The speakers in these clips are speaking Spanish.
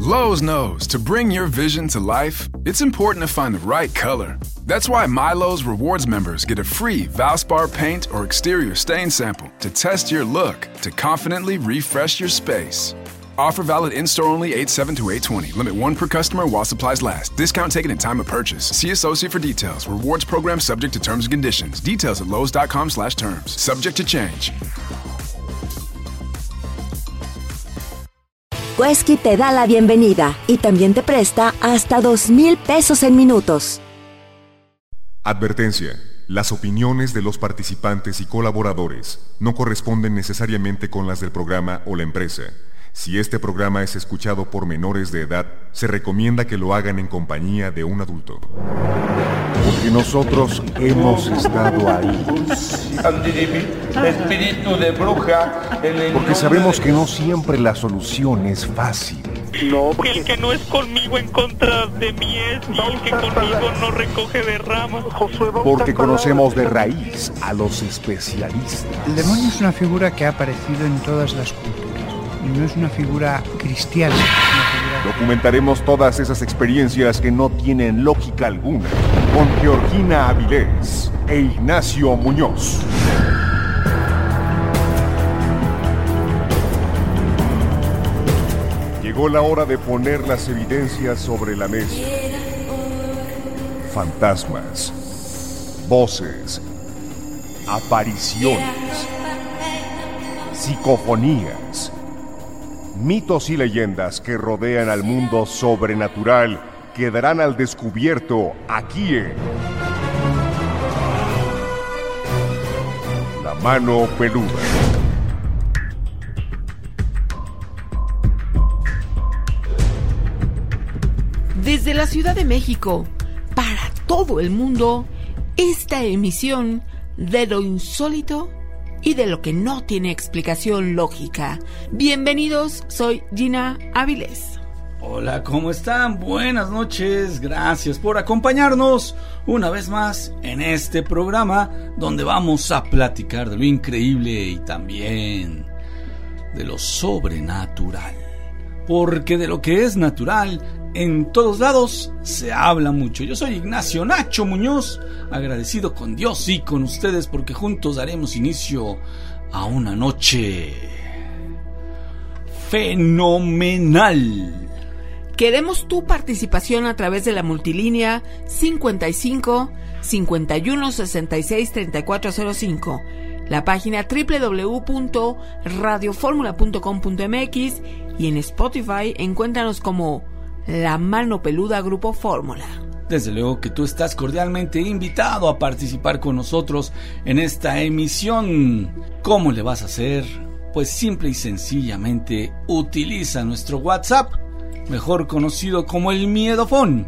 Lowe's knows to bring your vision to life, it's important to find the right color. That's why MyLowe's Rewards members get a free Valspar paint or exterior stain sample to test your look to confidently refresh your space. Offer valid in-store only 8/7 to 8/20. Limit 1 per customer while supplies last. Discount taken in time of purchase. See associate for details. Rewards program subject to terms and conditions. Details at lowes.com/terms. Subject to change. Quesky te da la bienvenida y también te presta hasta 2,000 pesos en minutos. Advertencia. Las opiniones de los participantes y colaboradores no corresponden necesariamente con las del programa o la empresa. Si este programa es escuchado por menores de edad, se recomienda que lo hagan en compañía de un adulto. Porque nosotros hemos estado ahí. Espíritu de bruja. Porque sabemos que no siempre la solución es fácil. No, el que no es conmigo en contra de mí es, y el que conmigo no recoge de ramas. Porque conocemos de raíz a los especialistas. El demonio es una figura que ha aparecido en todas las culturas. Y no es una figura cristiana. Es una figura... Documentaremos todas esas experiencias que no tienen lógica alguna con Georgina Avilés e Ignacio Muñoz. Llegó la hora de poner las evidencias sobre la mesa. Fantasmas, voces, apariciones, psicofonías, mitos y leyendas que rodean al mundo sobrenatural quedarán al descubierto aquí en La Mano Peluda. Desde la Ciudad de México, para todo el mundo, esta emisión de lo insólito y de lo que no tiene explicación lógica. Bienvenidos, soy Gina Avilés. Hola, ¿cómo están? Buenas noches, gracias por acompañarnos una vez más en este programa donde vamos a platicar de lo increíble y también de lo sobrenatural. Porque de lo que es natural, en todos lados se habla mucho. Yo soy Ignacio Nacho Muñoz, agradecido con Dios y con ustedes porque juntos daremos inicio a una noche fenomenal. Queremos tu participación a través de la multilínea 55 51 66 3405, la página www.radioformula.com.mx y en Spotify encuéntranos como La Mano Peluda Grupo Fórmula. Desde luego que tú estás cordialmente invitado a participar con nosotros en esta emisión. ¿Cómo le vas a hacer? Pues simple y sencillamente utiliza nuestro WhatsApp, mejor conocido como el Miedofón,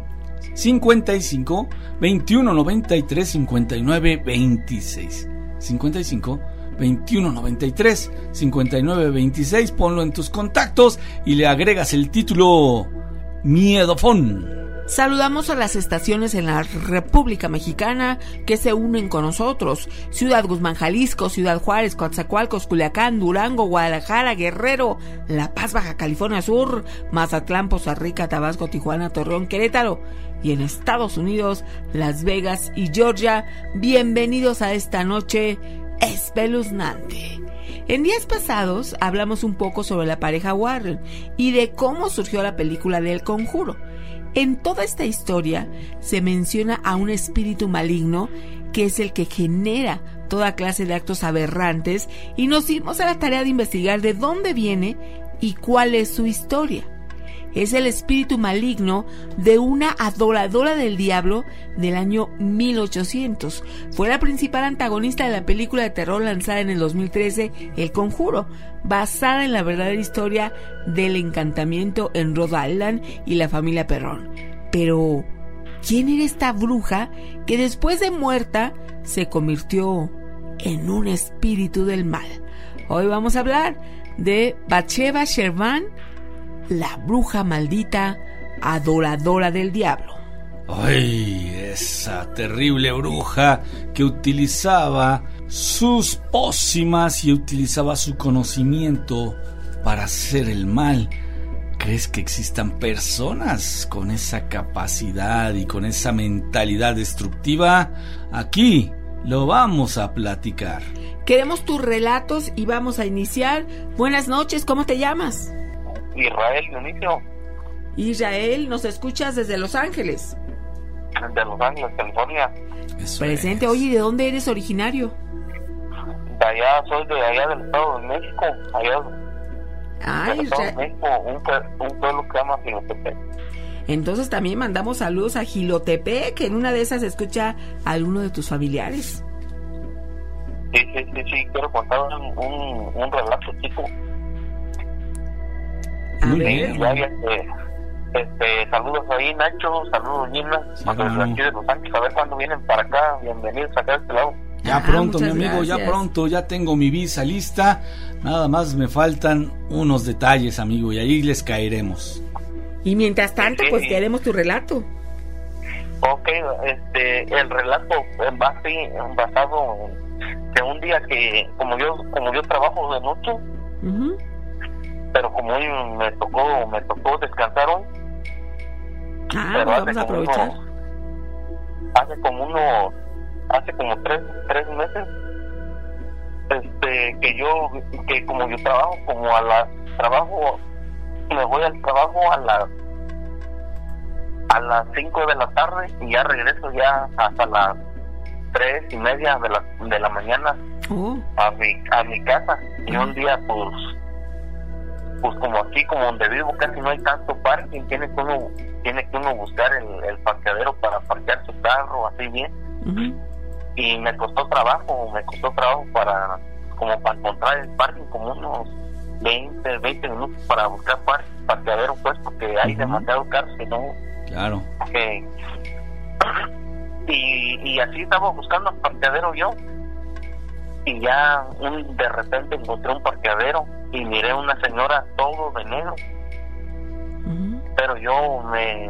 55 21 93 59 26. 55 21 93 59 26. Ponlo en tus contactos y le agregas el título Miedofón. Saludamos a las estaciones en la República Mexicana que se unen con nosotros: Ciudad Guzmán, Jalisco; Ciudad Juárez, Coatzacoalcos, Culiacán, Durango, Guadalajara, Guerrero, La Paz, Baja California Sur; Mazatlán, Poza Rica, Tabasco, Tijuana, Torreón, Querétaro; y en Estados Unidos, Las Vegas y Georgia. Bienvenidos a esta noche espeluznante. En días pasados hablamos un poco sobre la pareja Warren y de cómo surgió la película de El Conjuro. En toda esta historia se menciona a un espíritu maligno que es el que genera toda clase de actos aberrantes, y nos dimos a la tarea de investigar de dónde viene y cuál es su historia. Es el espíritu maligno de una adoradora del diablo del año 1800. Fue la principal antagonista de la película de terror lanzada en el 2013, El Conjuro, basada en la verdadera historia del encantamiento en Rhode Island y la familia Perrón. Pero, ¿quién era esta bruja que después de muerta se convirtió en un espíritu del mal? Hoy vamos a hablar de Bathsheba Sherman, la bruja maldita, adoradora del diablo. ¡Ay! Esa terrible bruja que utilizaba sus pócimas y utilizaba su conocimiento para hacer el mal, crees que existan personas con esa capacidad y con esa mentalidad destructiva? Aquí lo vamos a platicar. Queremos tus relatos y vamos a iniciar. Buenas noches, ¿cómo te llamas? Israel Dionisio. Israel, nos escuchas desde Los Ángeles. De Los Ángeles, California. Eso Presente. es. Oye, ¿de dónde eres originario? De allá, soy de allá del Estado de México. Allá Ah, del Estado de México, un pueblo que se llama Jilotepec. Entonces también mandamos saludos a Jilotepec, que en una de esas escucha a alguno de tus familiares. Sí, quiero contar un relato, chico. A Muy ver. bien. Saludos ahí, Nacho, saludos, Gina, Sí, desde hermano. aquí de Los Ángeles, a ver cuándo vienen para acá, bienvenidos acá a este lado. Ya pronto, mi muchas amigo, ya gracias. pronto, ya tengo mi visa lista. Nada más me faltan unos detalles, amigo, y ahí les caeremos. Y mientras tanto, Sí. pues queremos tu relato. Ok, el relato va así, basado en un día que, como yo trabajo de noche, Ujú. pero como hoy me tocó descansar hoy, Ah, pero pues vamos a aprovechar. hace como tres meses, que como yo me voy al trabajo a las 5 de la tarde y ya regreso ya hasta las 3:30 de la mañana Oh. a mi casa. Y un día pues como aquí, como donde vivo, casi no hay tanto parking, tiene que uno buscar el parqueadero para parquear su carro así bien. Ujú. Y me costó trabajo para encontrar el parking, como unos 20 minutos para buscar parqueadero, pues, porque hay demasiados carros que no, Claro. que y así estaba buscando el parqueadero yo, y ya de repente encontré un parqueadero y miré una señora todo de negro, Ujú. pero yo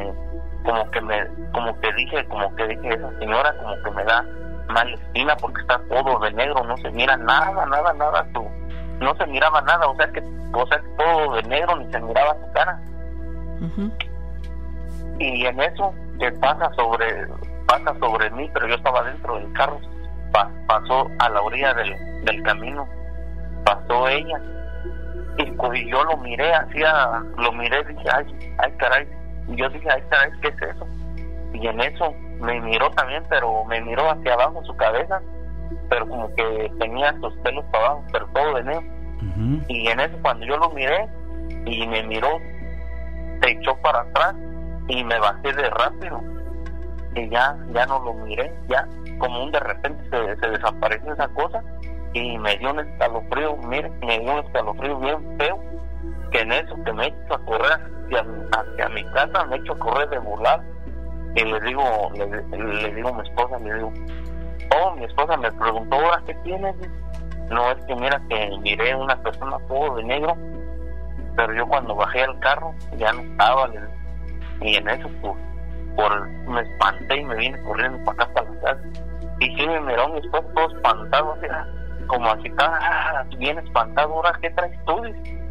como que dije esa señora como que me da mala espina porque está todo de negro, no se mira nada, no se miraba nada, o sea que todo de negro, ni se miraba su cara. Ujú. Y en eso que pasa sobre mí, pero yo estaba dentro del carro, pasó a la orilla del camino, pasó ella, y yo lo miré, dije, ay caray, y yo dije, ay caray, ¿qué es eso? Y en eso me miró también, pero me miró hacia abajo su cabeza, pero como que tenía sus pelos para abajo, pero todo de negro. Ujú. Y en eso cuando yo lo miré y me miró, se echó para atrás y me bajé de rápido y ya no lo miré, ya como de repente se desapareció esa cosa y me dio un escalofrío, me dio un escalofrío bien feo, que en eso que me echo a correr hacia mi casa, me echo a correr de volar y le digo a mi esposa, mi esposa me preguntó, ¿ahora qué tienes? No, es que mira que miré una persona todo de negro, pero yo cuando bajé al carro ya no estaba, y en eso me espanté y me vine corriendo para acá, para la casa, y sí me miró mi esposo todo espantado, así, como así, bien espantado, ¿ahora qué traes tú?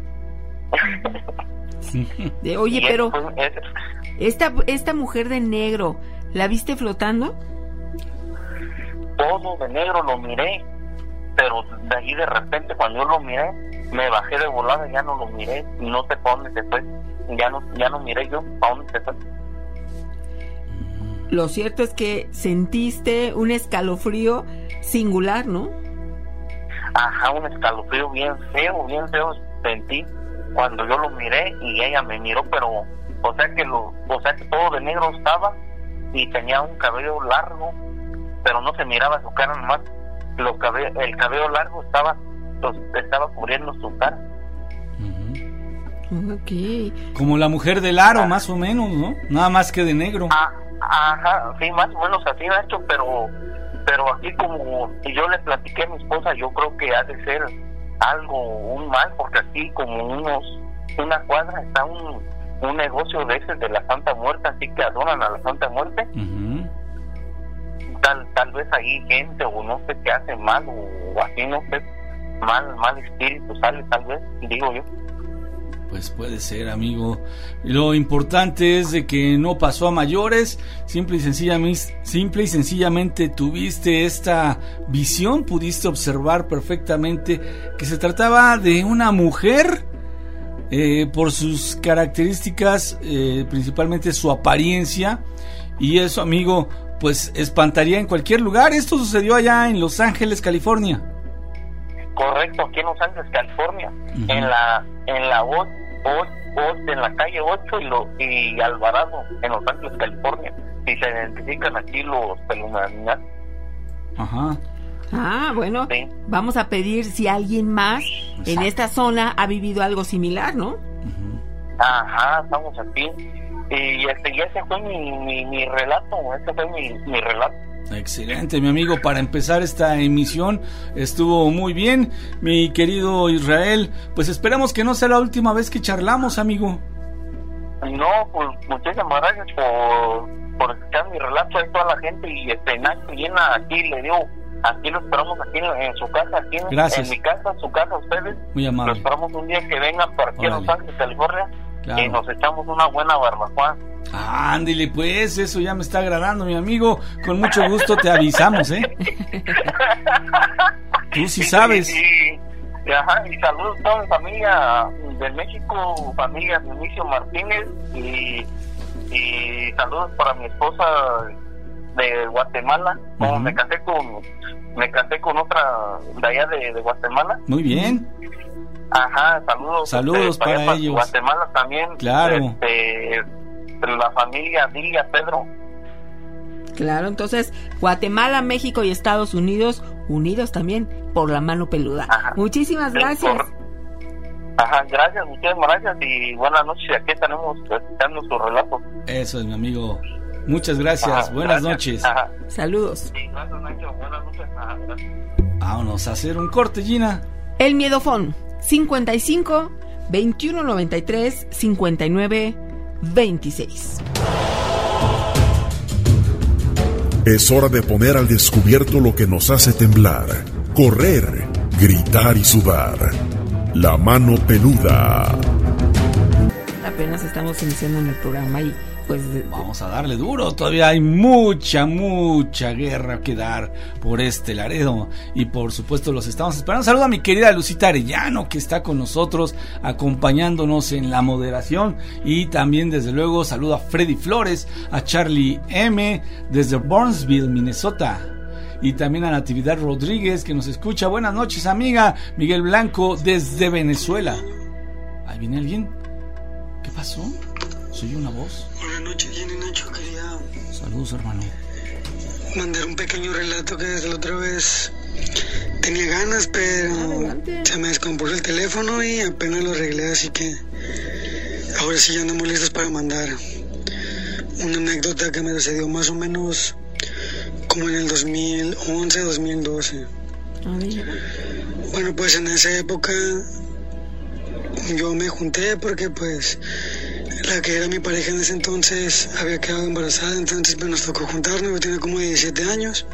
Oye, Y pero eso, esta mujer de negro, ¿la viste flotando? todo de negro lo miré, pero de ahí de repente cuando yo lo miré, me bajé de volada, ya no lo miré, y no sé para dónde se fue, ya no miré yo para dónde se fue. Lo cierto es que sentiste un escalofrío singular, ¿no? Ajá, un escalofrío bien feo sentí cuando yo lo miré y ella me miró, pero o sea que todo de negro estaba y tenía un cabello largo, pero no se miraba su cara nomás, el cabello largo estaba cubriendo su cara. Ok. Como la mujer del aro, más o menos, ¿no? Nada más que de negro. Ajá, sí, más o menos así, Nacho, pero aquí como yo le platiqué a mi esposa, yo creo que ha de ser un mal, porque aquí como una cuadra está un negocio de ese de la Santa Muerte, así que adoran a la Santa Muerte. Uh-huh. Tal vez ahí gente o no sé qué hace mal o así, no sé, mal espíritu sale, tal vez, digo yo. Pues puede ser, amigo. Lo importante es de que no pasó a mayores. Simple y sencillamente tuviste esta visión, pudiste observar perfectamente que se trataba de una mujer por sus características, principalmente su apariencia, y eso, amigo, pues espantaría en cualquier lugar. Esto sucedió allá en Los Ángeles, California. Correcto, aquí en Los Ángeles, California, en la calle 8 y Alvarado, en Los Ángeles, California. Y se identifican aquí los pelumanías. Ajá. Ah, bueno, sí. Vamos a pedir si alguien más en esta zona ha vivido algo similar, ¿no? Ajá, estamos aquí. Y ese fue mi relato, mi relato. Excelente, mi amigo, para empezar esta emisión estuvo muy bien, mi querido Israel. Pues esperamos que no sea la última vez que charlamos, amigo. No, pues muchísimas gracias por escuchar mi relato a toda la gente. Y Nacho Llena, aquí le digo, aquí lo esperamos aquí en su casa, aquí en mi casa, su casa, ustedes. Muy amable. Lo esperamos un día que vengan por aquí a Los Ángeles, California, claro. Y nos echamos una buena barbacoa. Ándale, pues, eso ya me está agradando, mi amigo. Con mucho gusto te avisamos, Tú sí sabes. Ajá, y saludos a toda mi familia de México, familia Dionisio Martínez, y saludos para mi esposa de Guatemala. Como me casé con otra de allá de Guatemala. Muy bien. Ajá, saludos para ellos. Guatemala también. Claro. La familia Dilia Pedro. Claro, entonces Guatemala, México y Estados Unidos unidos también por la mano peluda. Ajá. Muchísimas gracias. Gracias, muchísimas gracias y buenas noches. Aquí estaremos escuchando su relato. Eso es, mi amigo. Muchas gracias. Buenas noches. Saludos. Sí, gracias, Nacho. Buenas noches. Gracias. Vámonos a hacer un corte, Gina. El Miedofón 55 21 93 59 26. Es hora de poner al descubierto lo que nos hace temblar, correr, gritar y sudar. La mano peluda. Apenas estamos iniciando en el programa y pues vamos a darle duro. Todavía hay mucha guerra que dar por este Laredo y por supuesto los estamos esperando. Saludo a mi querida Lucita Arellano, que está con nosotros acompañándonos en la moderación, y también desde luego saludo a Freddy Flores, a Charlie M desde Burnsville, Minnesota, y también a Natividad Rodríguez, que nos escucha. Buenas noches, amiga. Miguel Blanco desde Venezuela. ¿Ahí viene alguien? ¿Qué pasó? ¿Soy una voz? Buenas noches, Jenny Nacho. Quería... Saludos, hermano. Mandar un pequeño relato que desde la otra vez tenía ganas, pero se me descompuso el teléfono y apenas lo arreglé, así que ahora sí ya andamos listos para mandar una anécdota que me sucedió más o menos como en el 2011, 2012. Bueno, pues en esa época yo me junté porque pues la que era mi pareja en ese entonces había quedado embarazada, entonces pues nos tocó juntarnos. Yo tenía como 17 años.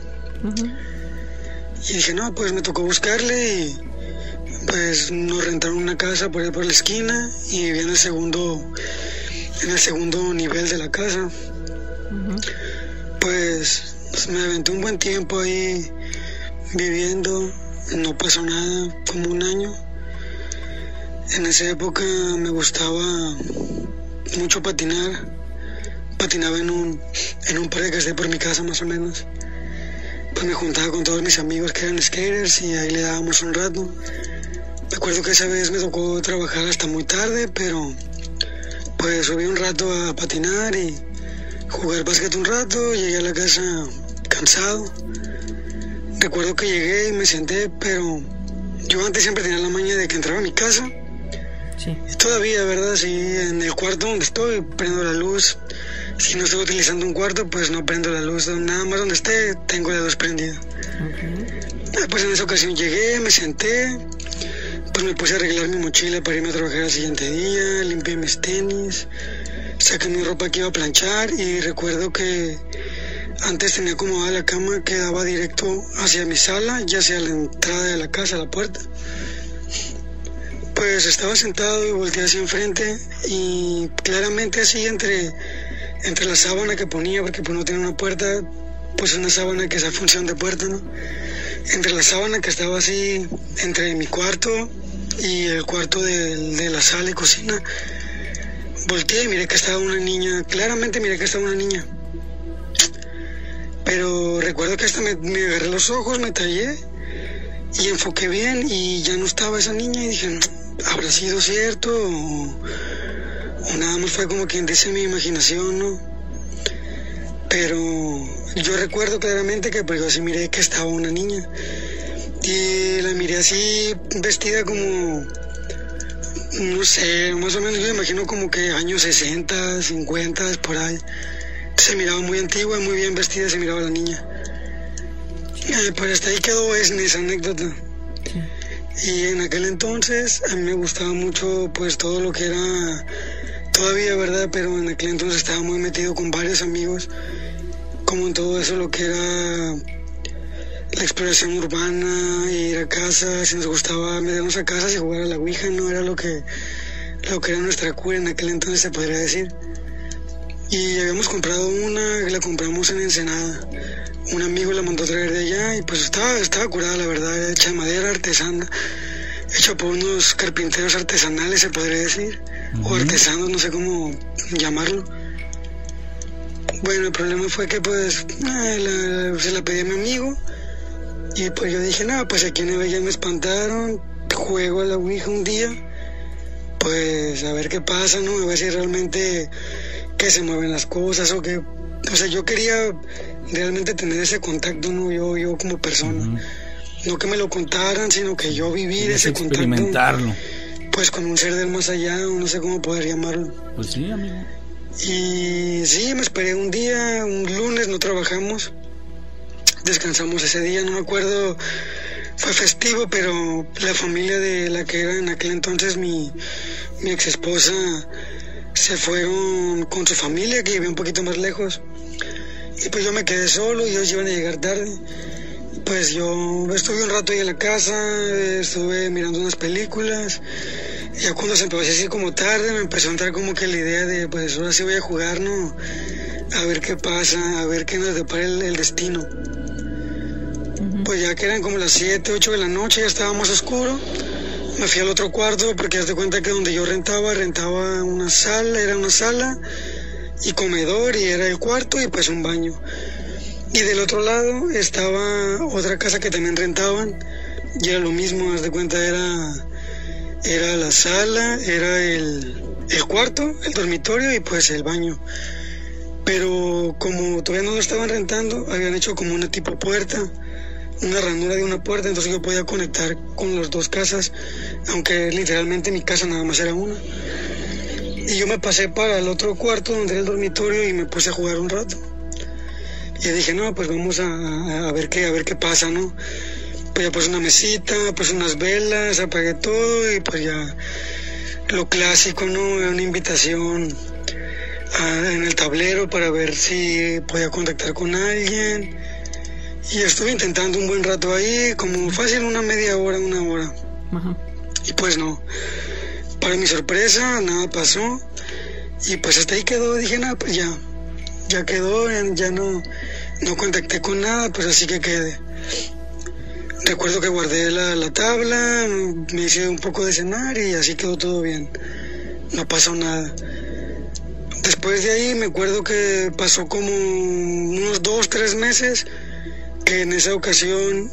Y dije, no, pues me tocó buscarle, y pues nos rentaron una casa por ahí por la esquina y vivía en el segundo nivel de la casa. Pues me aventé un buen tiempo ahí viviendo, no pasó nada, como un año. En esa época me gustaba mucho patinar. Patinaba en un parque que está por mi casa más o menos. Pues me juntaba con todos mis amigos que eran skaters y ahí le dábamos un rato. Me acuerdo que esa vez me tocó trabajar hasta muy tarde, pero pues subí un rato a patinar y jugar básquet un rato. Llegué a la casa cansado. Recuerdo que llegué y me senté, pero yo antes siempre tenía la maña de que entraba a mi casa. Sí. Y todavía, ¿verdad? Si en el cuarto donde estoy prendo la luz. Si no estoy utilizando un cuarto, pues no prendo la luz. Nada más donde esté, tengo la luz prendida. Pues en esa ocasión llegué, me senté, pues me puse a arreglar mi mochila para irme a trabajar al siguiente día, limpié mis tenis, saqué mi ropa que iba a planchar, y recuerdo que antes tenía acomodada la cama que daba directo hacia mi sala, ya hacia la entrada de la casa, la puerta. pues estaba sentado y volteé hacia enfrente y claramente así entre la sábana que ponía, porque pues no tenía una puerta, pues una sábana que es a función de puerta, ¿no? Entre la sábana que estaba así entre mi cuarto y el cuarto de la sala y cocina, volteé y miré que estaba una niña, claramente miré que estaba una niña. Pero recuerdo que hasta me agarré los ojos, me tallé y enfoqué bien y ya no estaba esa niña y dije, ¿habrá sido cierto o nada más fue como quien dice mi imaginación, no? Pero yo recuerdo claramente que pues yo así miré que estaba una niña y la miré así vestida como, no sé, más o menos yo me imagino como que años 60, 50, por ahí. Se miraba muy antigua, muy bien vestida, se miraba la niña. Pues hasta ahí quedó esa anécdota. Sí. Y en aquel entonces a mí me gustaba mucho pues todo lo que era, todavía verdad, pero en aquel entonces estaba muy metido con varios amigos, como en todo eso lo que era la exploración urbana, ir a casas, si nos gustaba meternos a casas y jugar a la ouija, no era lo que era nuestra cura en aquel entonces, se podría decir. Y habíamos comprado una, la compramos en Ensenada. Un amigo la mandó a traer de allá y pues estaba curada, la verdad, era hecha de madera artesana, hecha por unos carpinteros artesanales, se podría decir, o artesanos, no sé cómo llamarlo. Bueno, el problema fue que pues se la pedí a mi amigo y pues yo dije, no, pues aquí en Evella me espantaron, juego a la ouija un día, pues a ver qué pasa, ¿no? A ver si realmente que se mueven las cosas o que, o sea, yo quería realmente tener ese contacto, ¿no? Yo como persona, no que me lo contaran, sino que yo vivir ese contacto, experimentarlo, pues con un ser del más allá, o no sé cómo poder llamarlo. Pues sí, amigo. Y sí, me esperé un día, un lunes, no trabajamos, descansamos ese día, no me acuerdo, fue festivo, pero la familia de la que era en aquel entonces mi ex esposa se fueron con su familia, que vivía un poquito más lejos, y pues yo me quedé solo y ellos iban a llegar tarde. Pues yo estuve un rato ahí en la casa, estuve mirando unas películas, y ya cuando se empezó a decir como tarde, me empezó a entrar como que la idea de, pues ahora sí voy a jugar, ¿no? A ver qué pasa, a ver qué nos depara el destino. Pues ya que eran como las 7, 8 de la noche, ya estaba más oscuro. Me fui al otro cuarto porque haz de cuenta que donde yo rentaba una sala, era una sala y comedor y era el cuarto y pues un baño. Y del otro lado estaba otra casa que también rentaban y era lo mismo, haz de cuenta era la sala, era el cuarto, el dormitorio y pues el baño. Pero como todavía no lo estaban rentando, habían hecho como una tipo puerta, una ranura de una puerta, entonces yo podía conectar con las dos casas, aunque literalmente mi casa nada más era una. Y yo me pasé para el otro cuarto donde era el dormitorio y me puse a jugar un rato. Y dije, no, pues vamos a ver qué pasa, ¿no? Pues ya puse una mesita, puse unas velas, apagué todo y pues ya lo clásico, ¿no? Era una invitación en el tablero para ver si podía contactar con alguien. Y estuve intentando un buen rato ahí, como fácil una media hora, una hora. Y pues no. Para mi sorpresa, nada pasó. Y pues hasta ahí quedó. Dije, nada, pues ya quedó, ya no contacté con nada, pues así que quede. Recuerdo que guardé la tabla, me hice un poco de cenar y así quedó todo bien. No pasó nada. Después de ahí me acuerdo que pasó como unos 2-3 meses, que en esa ocasión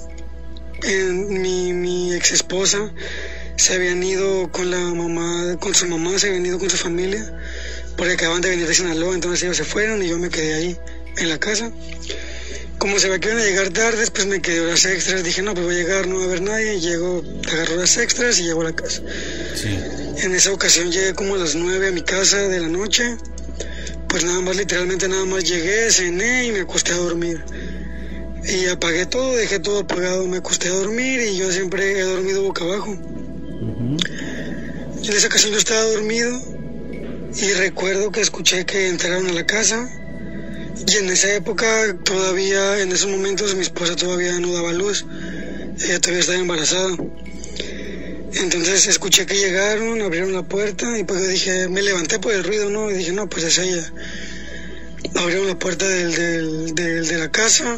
mi ex esposa se habían ido con su mamá, se habían ido con su familia, porque acaban de venir de Sinaloa, entonces ellos se fueron y yo me quedé ahí en la casa. Como se ve que iban a llegar tarde, pues me quedé horas extras, dije no, pues voy a llegar, no va a haber nadie, agarro horas extras y llego a la casa. Sí. En esa ocasión llegué como a las 9 a mi casa de la noche, pues literalmente nada más llegué, cené y me acosté a dormir. Y apagué todo, dejé todo apagado, me acosté a dormir y yo siempre he dormido boca abajo. Y en esa ocasión yo estaba dormido y recuerdo que escuché que entraron a la casa y en esa época todavía, en esos momentos mi esposa todavía no daba luz, ella todavía estaba embarazada. Entonces escuché que llegaron, abrieron la puerta y pues yo dije, me levanté por el ruido, ¿no? Y dije, no, pues es ella. Abrieron la puerta de la casa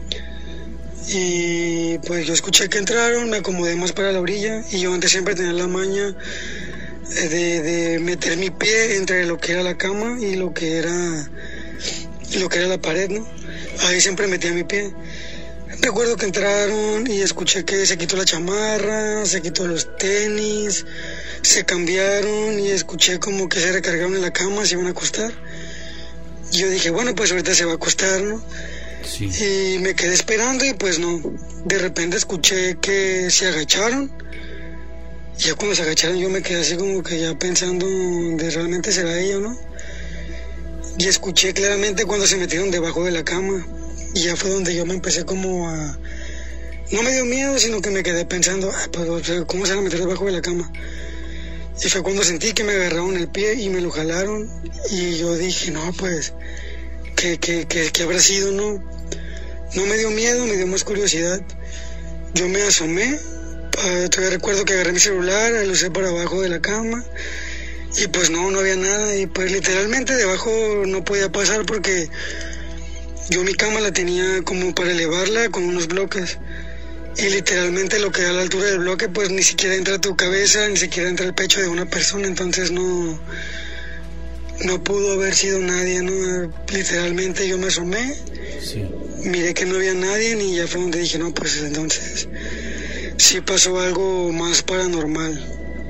y pues yo escuché que entraron, me acomodé más para la orilla y yo antes siempre tenía la maña de meter mi pie entre lo que era la cama y lo que era la pared, ¿no? Ahí siempre metía mi pie. Recuerdo que entraron y escuché que se quitó la chamarra, se quitó los tenis, se cambiaron y escuché como que se recargaron en la cama, se iban a acostar. Y yo dije, bueno, pues ahorita se va a acostar, ¿no? Sí. Y me quedé esperando y pues no. De repente escuché que se agacharon. Y ya cuando se agacharon yo me quedé así como que ya pensando de realmente será ella, ¿no? Y escuché claramente cuando se metieron debajo de la cama. Y ya fue donde yo me empecé como a... No me dio miedo, sino que me quedé pensando, pues, ¿cómo se van a meter debajo de la cama? Y fue cuando sentí que me agarraron el pie y me lo jalaron. Y yo dije, no, pues, ¿qué habrá sido, no? No me dio miedo, me dio más curiosidad. Yo me asomé, todavía recuerdo que agarré mi celular, lo usé por abajo de la cama. Y pues no había nada. Y pues literalmente debajo no podía pasar porque yo mi cama la tenía como para elevarla con unos bloques. Y literalmente lo que da a la altura del bloque pues ni siquiera entra a tu cabeza, ni siquiera entra al pecho de una persona. Entonces no pudo haber sido nadie, ¿no? Literalmente yo me asomé, sí. Miré que no había nadie y ya fue donde dije, no, pues entonces sí pasó algo más paranormal.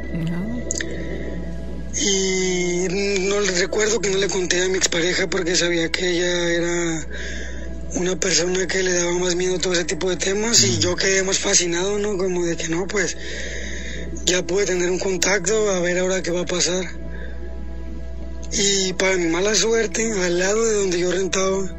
Y no recuerdo que no le conté a mi expareja porque sabía que ella era una persona que le daba más miedo a todo ese tipo de temas y yo quedé más fascinado, ¿no? Como de que no, pues ya pude tener un contacto, a ver ahora qué va a pasar. Y para mi mala suerte, al lado de donde yo rentaba,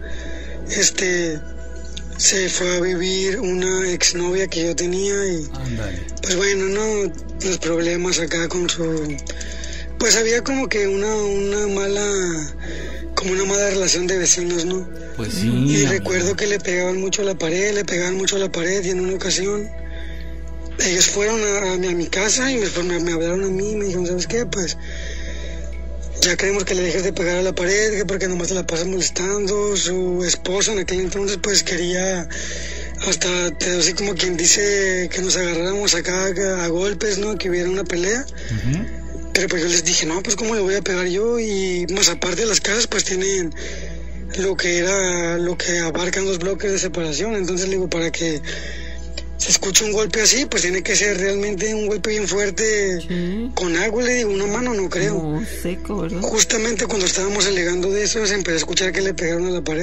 se fue a vivir una exnovia que yo tenía y pues bueno, no, los problemas acá con su... Pues había como que una mala relación de vecinos, ¿no? Pues sí. Y recuerdo que le pegaban mucho a la pared y en una ocasión ellos fueron a mi casa y me hablaron a mí y me dijeron, ¿sabes qué? Pues ya queremos que le dejes de pegar a la pared, que porque nomás te la pasas molestando. Su esposo en aquel entonces pues quería hasta, así como quien dice, que nos agarráramos acá a golpes, ¿no? Que hubiera una pelea. Pero pues yo les dije, no, pues ¿cómo le voy a pegar yo? Y más aparte las casas pues tienen lo que abarcan los bloques de separación. Entonces le digo, para que se escuche un golpe así, pues tiene que ser realmente un golpe bien fuerte, sí. Con algo, le digo, una mano no creo. No, seco, ¿verdad? Justamente cuando estábamos alegando de eso, se empezó a escuchar que le pegaron a la pared.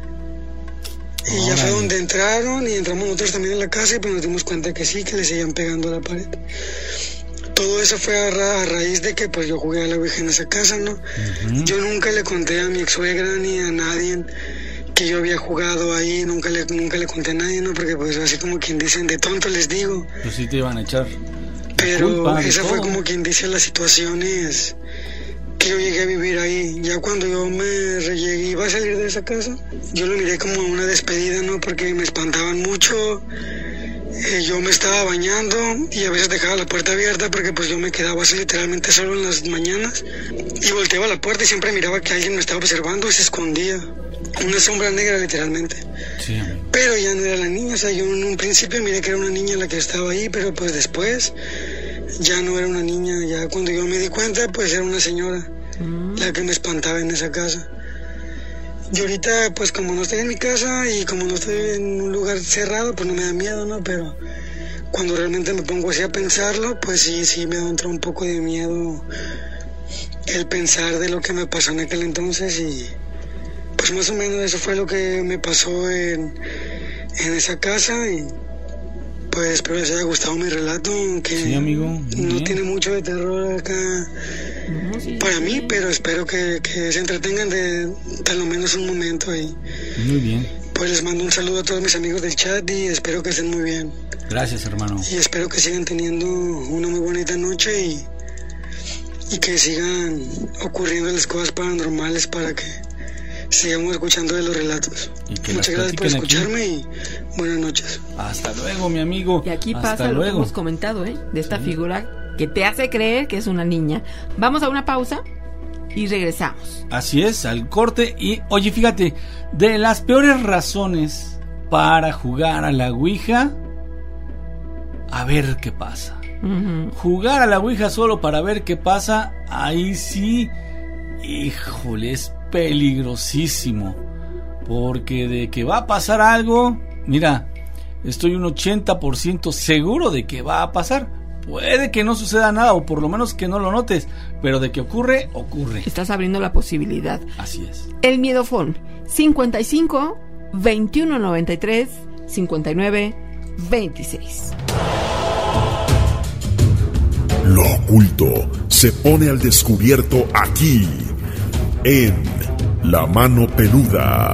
Y ya fue donde entraron y entramos nosotros también en la casa y pues nos dimos cuenta que sí, que le seguían pegando a la pared. Todo eso fue a raíz de que pues yo jugué a la Ouija en esa casa, ¿no? Yo nunca le conté a mi ex suegra ni a nadie que yo había jugado ahí, nunca le conté a nadie, ¿no? Porque pues así como quien dicen, de tonto les digo. Pues sí te iban a echar. Pero esa fue como quien dice las situaciones que yo llegué a vivir ahí. Ya cuando yo iba a salir de esa casa, yo lo miré como una despedida, ¿no? Porque me espantaban mucho. Yo me estaba bañando y a veces dejaba la puerta abierta porque pues yo me quedaba así literalmente solo en las mañanas y volteaba la puerta y siempre miraba que alguien me estaba observando y se escondía. Una sombra negra literalmente. Sí. Pero ya no era la niña, o sea, yo en un principio miré que era una niña la que estaba ahí, pero pues después ya no era una niña. Ya cuando yo me di cuenta pues era una señora la que me espantaba en esa casa. Y ahorita, pues como no estoy en mi casa y como no estoy en un lugar cerrado, pues no me da miedo, ¿no? Pero cuando realmente me pongo así a pensarlo, pues sí me entra un poco de miedo el pensar de lo que me pasó en aquel entonces. Y pues más o menos eso fue lo que me pasó en esa casa. Y pues espero les haya gustado mi relato, aunque sí, amigo, no tiene mucho de terror acá para mí, pero espero que se entretengan de tal lo menos un momento ahí. Muy bien. Pues les mando un saludo a todos mis amigos del chat y espero que estén muy bien. Gracias, hermano. Y espero que sigan teniendo una muy bonita noche y que sigan ocurriendo las cosas paranormales para que sigamos escuchando de los relatos. Muchas gracias por escucharme y buenas noches. Hasta luego, mi amigo. Y aquí Hasta pasa luego. lo que hemos comentado, de esta figura que te hace creer que es una niña. Vamos a una pausa y regresamos. Así es, al corte. Y oye, fíjate, de las peores razones para jugar a la Ouija, a ver qué pasa. Jugar a la Ouija solo para ver qué pasa, ahí sí, híjole, es peligrosísimo. Porque de que va a pasar algo, mira, estoy un 80% seguro de que va a pasar. Puede que no suceda nada, o por lo menos que no lo notes, pero de que ocurre, ocurre. Estás abriendo la posibilidad. Así es. El Miedofón, 55 21 93 59 26. Lo oculto se pone al descubierto aquí, en La Mano Peluda.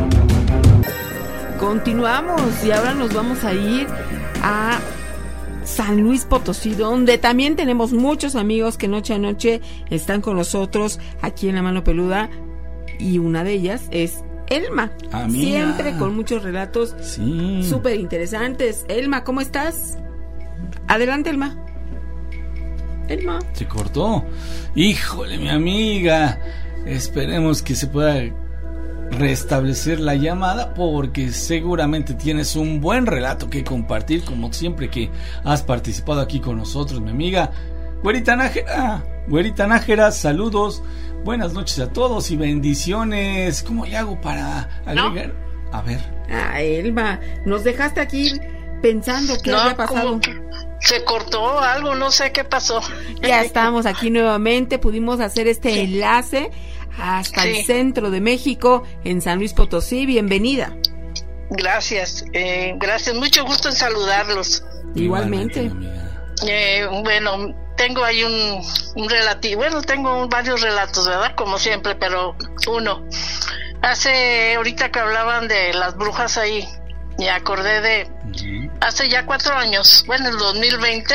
Continuamos y ahora nos vamos a ir a San Luis Potosí, donde también tenemos muchos amigos que noche a noche están con nosotros aquí en La Mano Peluda, y una de ellas es Elma. Siempre con muchos relatos súper interesantes. Elma, ¿cómo estás? Adelante, Elma. Elma. Se cortó. Híjole, mi amiga. Esperemos que se pueda restablecer la llamada, porque seguramente tienes un buen relato que compartir, como siempre que has participado aquí con nosotros, mi amiga. Güerita Nájera, saludos, buenas noches a todos y bendiciones. ¿Cómo le hago para agregar? ¿No? A ver. Elma, nos dejaste aquí pensando qué había pasado. Se cortó algo, no sé qué pasó. Ya estamos aquí nuevamente, pudimos hacer este enlace hasta el centro de México, en San Luis Potosí. Bienvenida. Gracias, mucho gusto en saludarlos. Igualmente. Bueno, tengo ahí un relativo, tengo varios relatos, ¿verdad? Como siempre, pero uno. Ahorita que hablaban de las brujas ahí, me acordé de hace ya 4 años, el 2020,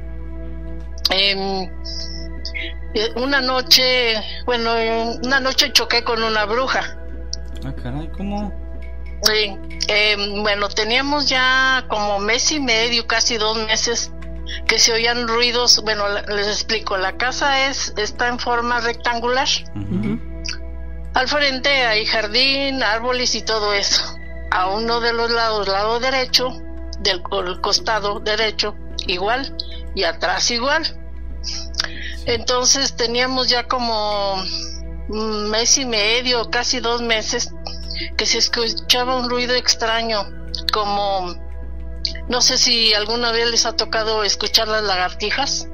una noche choqué con una bruja. Ah, caray, ¿cómo? Sí, teníamos ya como mes y medio, casi 2 meses, que se oían ruidos. Les explico, la casa está en forma rectangular. Al frente hay jardín, árboles y todo eso. A uno de los lados, lado derecho, del costado derecho, igual, y atrás igual. Entonces teníamos ya como un mes y medio, casi 2 meses, que se escuchaba un ruido extraño, como, no sé si alguna vez les ha tocado escuchar las lagartijas.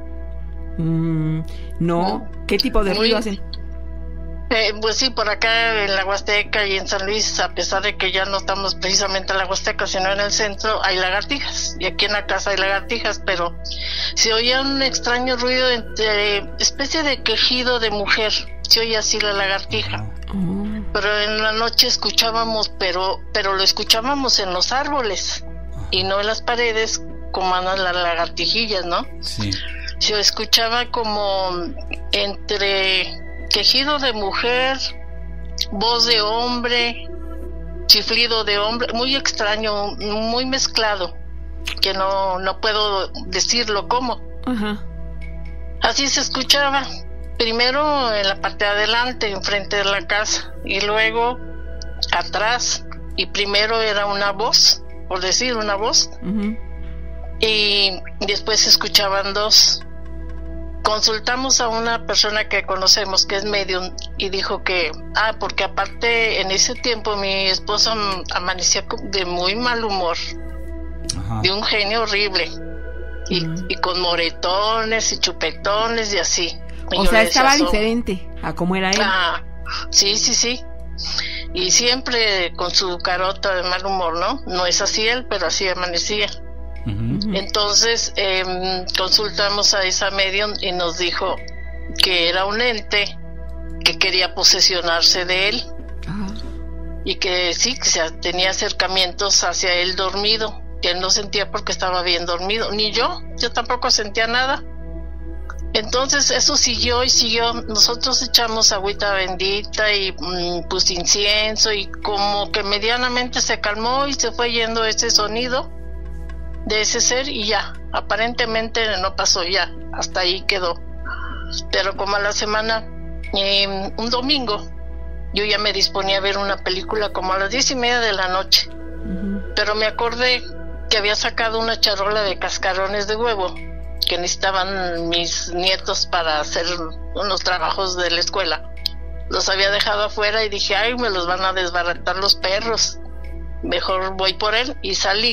No. ¿Qué tipo de ruido hacen? Pues sí, por acá en la Huasteca y en San Luis, a pesar de que ya no estamos precisamente en la Huasteca, sino en el centro, hay lagartijas. Y aquí en la casa hay lagartijas, pero se oía un extraño ruido, especie de quejido de mujer. Se oía así la lagartija. Pero en la noche escuchábamos, pero lo escuchábamos en los árboles y no en las paredes, como andan las lagartijillas, ¿no? Sí. Se escuchaba como entre quejido de mujer, voz de hombre, chiflido de hombre, muy extraño, muy mezclado, que no puedo decirlo cómo. Así se escuchaba, primero en la parte de adelante, enfrente de la casa, y luego atrás, y primero era una voz, por decir una voz, y después se escuchaban 2. Consultamos a una persona que conocemos que es medium y dijo que, porque aparte en ese tiempo mi esposo amanecía de muy mal humor, de un genio horrible, y con moretones y chupetones y así. O sea, estaba diferente a como era él. Sí. Y siempre con su carota de mal humor, ¿no? No es así él, pero así amanecía. Entonces consultamos a esa medium y nos dijo que era un ente que quería posesionarse de él, y que sí, que tenía acercamientos hacia él dormido, que él no sentía porque estaba bien dormido, ni yo tampoco sentía nada, Entonces eso siguió y siguió. Nosotros echamos agüita bendita y pues incienso, y como que medianamente se calmó y se fue yendo ese sonido de ese ser, y ya, aparentemente no pasó, ya, hasta ahí quedó. Pero como a la semana, un domingo, yo ya me disponía a ver una película como a las 10:30 de la noche. Pero me acordé que había sacado una charola de cascarones de huevo que necesitaban mis nietos para hacer unos trabajos de la escuela. Los había dejado afuera y dije, ay, me los van a desbaratar los perros, mejor voy por él. Y salí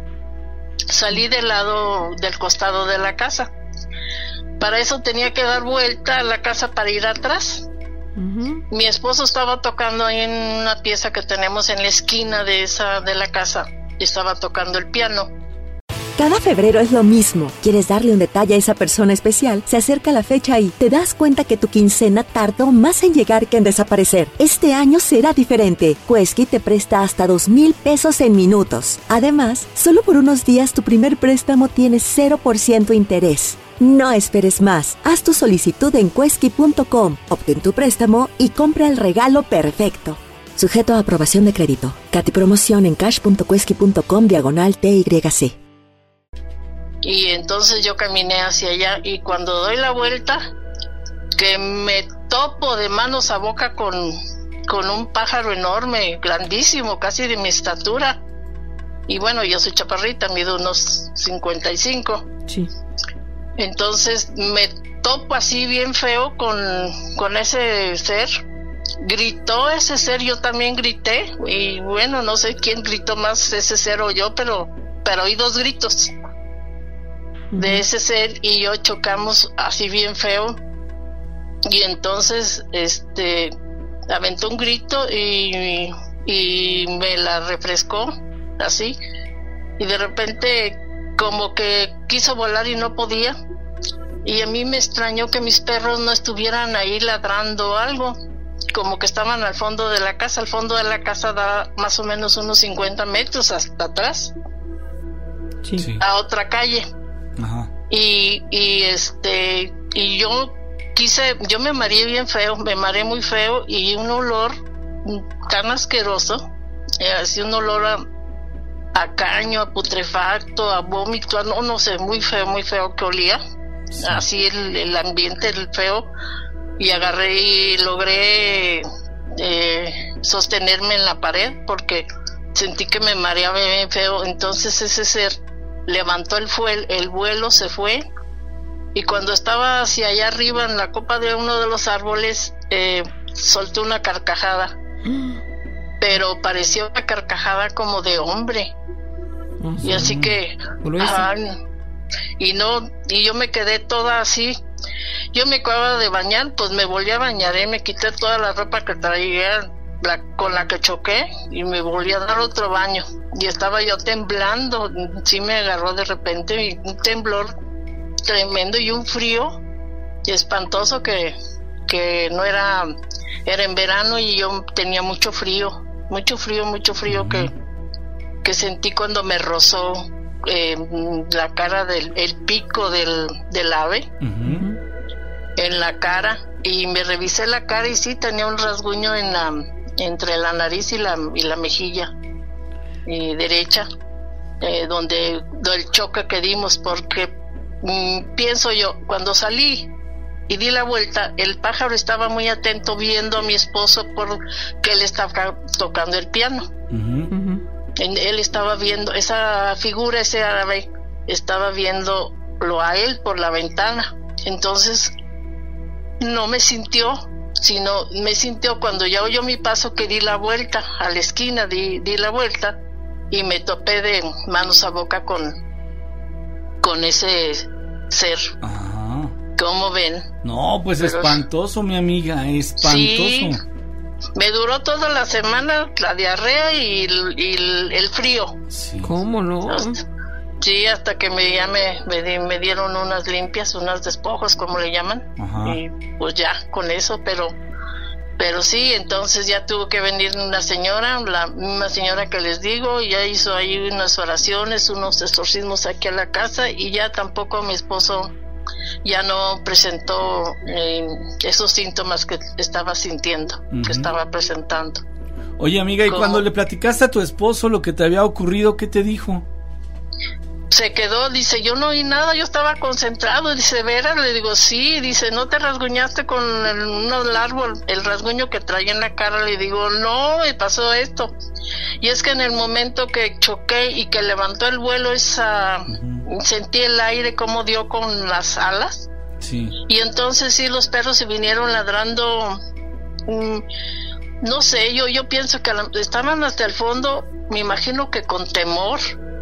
del costado de la casa. Para eso tenía que dar vuelta a la casa para ir atrás. Mi esposo estaba tocando ahí en una pieza que tenemos en la esquina de la casa, y estaba tocando el piano. Cada febrero es lo mismo. ¿Quieres darle un detalle a esa persona especial? Se acerca la fecha y te das cuenta que tu quincena tardó más en llegar que en desaparecer. Este año será diferente. Quesky te presta hasta 2,000 pesos en minutos. Además, solo por unos días tu primer préstamo tiene 0% interés. No esperes más. Haz tu solicitud en quesky.com, obtén tu préstamo y compra el regalo perfecto. Sujeto a aprobación de crédito. Cati promoción en cash.quesky.com/TYC. Y entonces yo caminé hacia allá, y cuando doy la vuelta, que me topo de manos a boca con un pájaro enorme, grandísimo, casi de mi estatura. Y bueno, yo soy chaparrita, mido unos 55. Sí. Entonces me topo así bien feo con ese ser. Gritó ese ser, yo también grité, y bueno, no sé quién gritó más, ese ser o yo, pero oí 2 gritos de ese ser, y yo chocamos así bien feo. Y entonces aventó un grito y me la refrescó así, y de repente como que quiso volar y no podía, y a mí me extrañó que mis perros no estuvieran ahí ladrando o algo, como que estaban al fondo de la casa. Al fondo de la casa da más o menos unos 50 metros hasta atrás, sí, a otra calle. Ajá. Y yo me mareé bien feo, me mareé muy feo, y un olor tan asqueroso, así un olor a caño, a putrefacto, a vómito, no sé, muy feo que olía, sí. Así el ambiente, el feo. Y agarré y logré sostenerme en la pared porque sentí que me mareaba bien feo. Entonces ese ser levantó el vuelo, se fue, y cuando estaba hacia allá arriba en la copa de uno de los árboles, soltó una carcajada, pero parecía una carcajada como de hombre. Y así que y yo me quedé toda así. Yo me acababa de bañar, pues me volví a bañar, me quité toda la ropa que traía, con la que choqué, y me volví a dar otro baño, y estaba yo temblando. Sí, me agarró de repente un temblor tremendo y un frío espantoso que no era en verano, y yo tenía mucho frío que sentí cuando me rozó la cara el pico del ave en la cara, y me revisé la cara y sí tenía un rasguño entre la nariz y la mejilla derecha, donde el choque que dimos, porque pienso yo, cuando salí y di la vuelta, el pájaro estaba muy atento viendo a mi esposo porque él estaba tocando el piano. Él estaba viendo esa figura, ese árabe estaba viéndolo a él por la ventana. Entonces no me sintió, sino me sintió cuando ya oyó mi paso, que di la vuelta a la esquina, di la vuelta, y me topé de manos a boca con ese ser. Ajá. ¿Cómo ven? No, pues espantoso, mi amiga, espantoso. Sí, me duró toda la semana la diarrea y el frío. Sí. ¿Cómo no? Sí, hasta que me dieron unas limpias, unas despojos, como le llaman. Ajá. Y pues ya, con eso, pero sí, entonces ya tuvo que venir una señora, la misma señora que les digo, ya hizo ahí unas oraciones, unos exorcismos aquí a la casa, y ya tampoco mi esposo ya no presentó esos síntomas que estaba sintiendo, que estaba presentando. Oye, amiga, ¿y cuando le platicaste a tu esposo lo que te había ocurrido, qué te dijo? Se quedó, dice, yo no oí nada, yo estaba concentrado. Dice, ¿veras? Le digo, sí. Dice, ¿no te rasguñaste con un árbol, el rasguño que traía en la cara? Le digo, no, me pasó esto. Y es que en el momento que choqué y que levantó el vuelo, sentí el aire como dio con las alas. Sí. Y entonces sí, los perros se vinieron ladrando. No sé, yo pienso que estaban hasta el fondo, me imagino que con temor.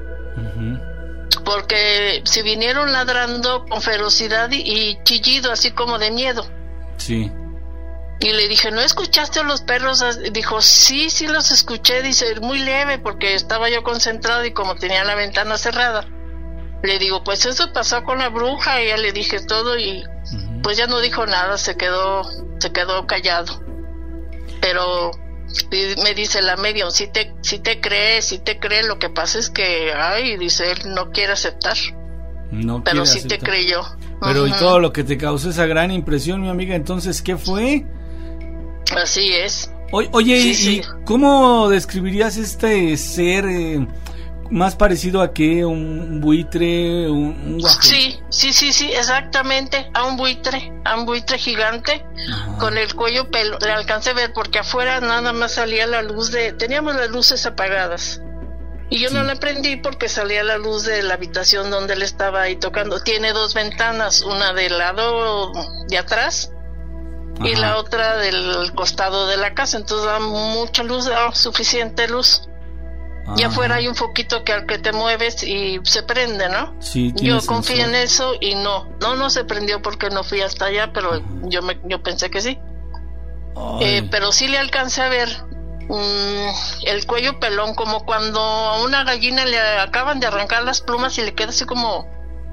Porque se vinieron ladrando con ferocidad y chillido, así como de miedo. Sí. Y le dije, ¿no escuchaste a los perros? Dijo, sí los escuché. Dice, muy leve, porque estaba yo concentrado y como tenía la ventana cerrada. Le digo, pues eso pasó con la bruja. Y ya le dije todo y pues ya no dijo nada, se quedó callado. Pero me dice la medium, sí te cree, lo que pasa es que, dice, él no quiere aceptar. No pero quiere sí aceptar. te creyó. Pero y todo lo que te causó esa gran impresión, mi amiga, entonces, ¿qué fue? Así es. Oye, sí. ¿y cómo describirías este ser más parecido a qué? ¿Un buitre? ¿Un guajiro? Sí, exactamente, a un buitre gigante. Ajá. Con el cuello pelo, le alcancé a ver porque afuera nada más salía la luz teníamos las luces apagadas y yo no la prendí porque salía la luz de la habitación donde él estaba ahí tocando. Tiene 2 ventanas, una del lado de atrás. Ajá. Y la otra del costado de la casa, entonces da mucha luz, da suficiente luz. Y afuera hay un foquito que al que te mueves y se prende, ¿no? Sí, yo confié en eso y no se prendió porque no fui hasta allá, pero yo pensé que sí. Pero sí le alcancé a ver el cuello pelón, como cuando a una gallina le acaban de arrancar las plumas y le queda así como,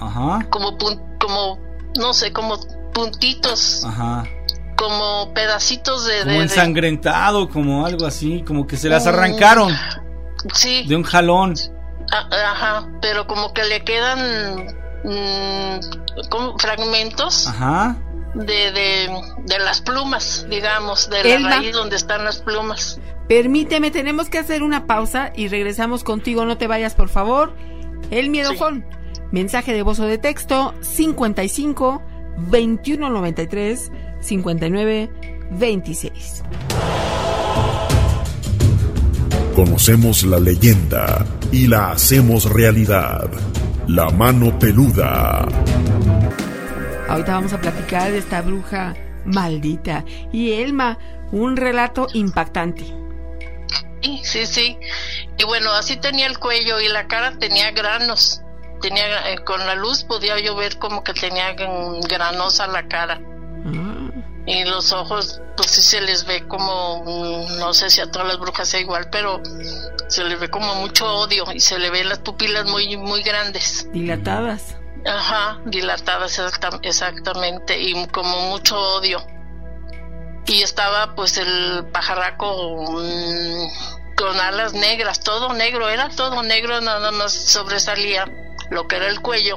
como no sé, como puntitos. Ajá. Como pedacitos como ensangrentado, como algo así, como que se las arrancaron. Sí. De un jalón. Ajá, pero como que le quedan como fragmentos. Ajá. De las plumas, digamos, de la raíz donde están las plumas. Permíteme, tenemos que hacer una pausa y regresamos contigo, no te vayas, por favor. El Miedojón. Sí. Mensaje de voz o de texto 55 21 93 59 26. Conocemos la leyenda y la hacemos realidad. La mano peluda. Ahorita vamos a platicar de esta bruja maldita. Y Elma, un relato impactante. Sí. Y bueno, así tenía el cuello y la cara tenía granos. Con la luz podía yo ver como que tenía granosa la cara. Y los ojos, pues sí se les ve como, no sé si a todas las brujas sea igual, pero se les ve como mucho odio y se le ven las pupilas muy, muy grandes. Dilatadas. Ajá, dilatadas exactamente, y como mucho odio. Y estaba pues el pajarraco con alas negras, todo negro, era todo negro, nada más sobresalía lo que era el cuello.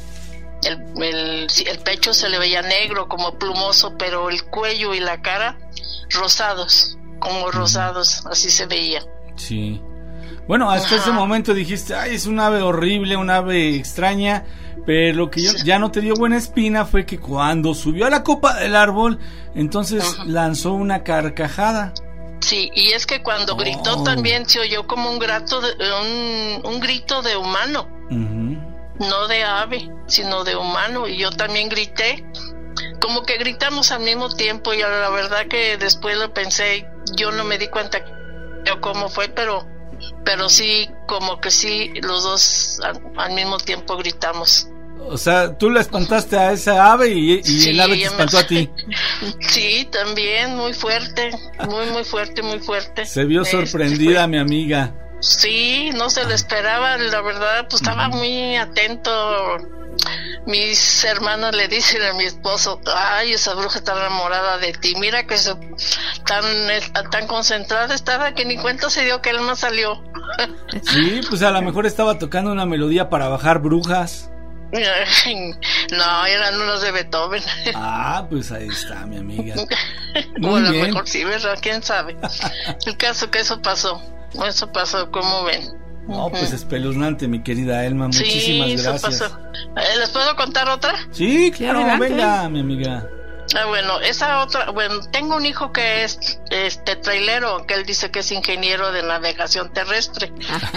El pecho se le veía negro, como plumoso, pero el cuello y la cara rosados, como rosados, así se veía. Sí. Bueno, hasta ese momento dijiste, es un ave horrible, un ave extraña, pero lo que ya no te dio buena espina fue que cuando subió a la copa del árbol, entonces lanzó una carcajada. Sí, y es que cuando gritó también se oyó como un grito de humano. No de ave, sino de humano, y yo también grité, como que gritamos al mismo tiempo, y la verdad que después lo pensé, yo no me di cuenta cómo fue, pero sí, como que sí, los dos al mismo tiempo gritamos. O sea, tú la espantaste a esa ave y sí, el ave te espantó a ti. Sí, también, muy fuerte, muy fuerte, muy fuerte. Se vio sorprendida mi amiga. Sí, no se lo esperaba, la verdad, pues estaba muy atento. Mis hermanos le dicen a mi esposo, esa bruja está enamorada de ti, mira que tan concentrada estaba que ni cuenta se dio que Elma salió. Sí, pues a lo mejor estaba tocando una melodía para bajar brujas. No, eran unos de Beethoven. Pues ahí está, mi amiga. O a lo mejor sí, ¿verdad? ¿Quién sabe? El caso que eso pasó, ¿cómo ven? No, pues espeluznante, mi querida Elma, muchísimas gracias. Eso pasó. ¿Les puedo contar otra? Sí, claro, venga, mi amiga. Bueno, esa otra, tengo un hijo que es trailero, que él dice que es ingeniero de navegación terrestre.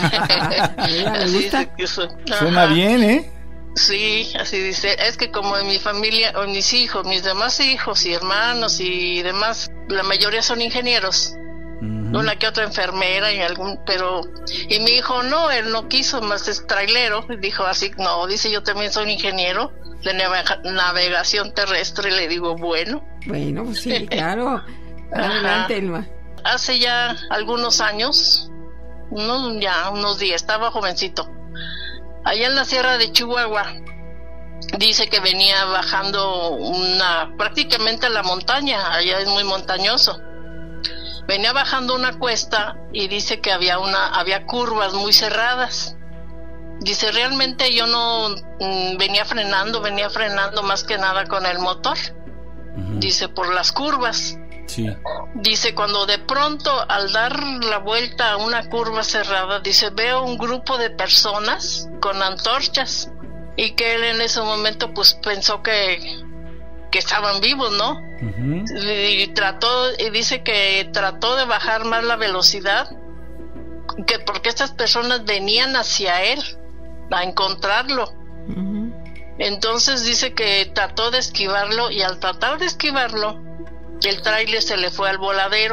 Suena bien, ¿eh? Sí, así dice. Es que como en mi familia, o mis hijos, mis demás hijos y hermanos y demás, la mayoría son ingenieros. Una que otra enfermera y mi hijo no, él no quiso, más es trailero, dijo así, no, dice yo también soy ingeniero de navegación terrestre. Le digo, bueno, pues sí, claro. Adelante, Elma. Hace ya algunos años, unos días, estaba jovencito, allá en la sierra de Chihuahua. Dice que venía bajando prácticamente la montaña, allá es muy montañoso. Venía bajando una cuesta y dice que había curvas muy cerradas. Dice, realmente yo no venía frenando más que nada con el motor. Dice, por las curvas. Sí. Dice, cuando de pronto al dar la vuelta a una curva cerrada, dice, veo un grupo de personas con antorchas, y que él en ese momento pues pensó que estaban vivos, ¿no? Y dice que trató de bajar más la velocidad, porque estas personas venían hacia él a encontrarlo. Entonces dice que trató de esquivarlo, y al tratar de esquivarlo, el tráiler se le fue al voladero.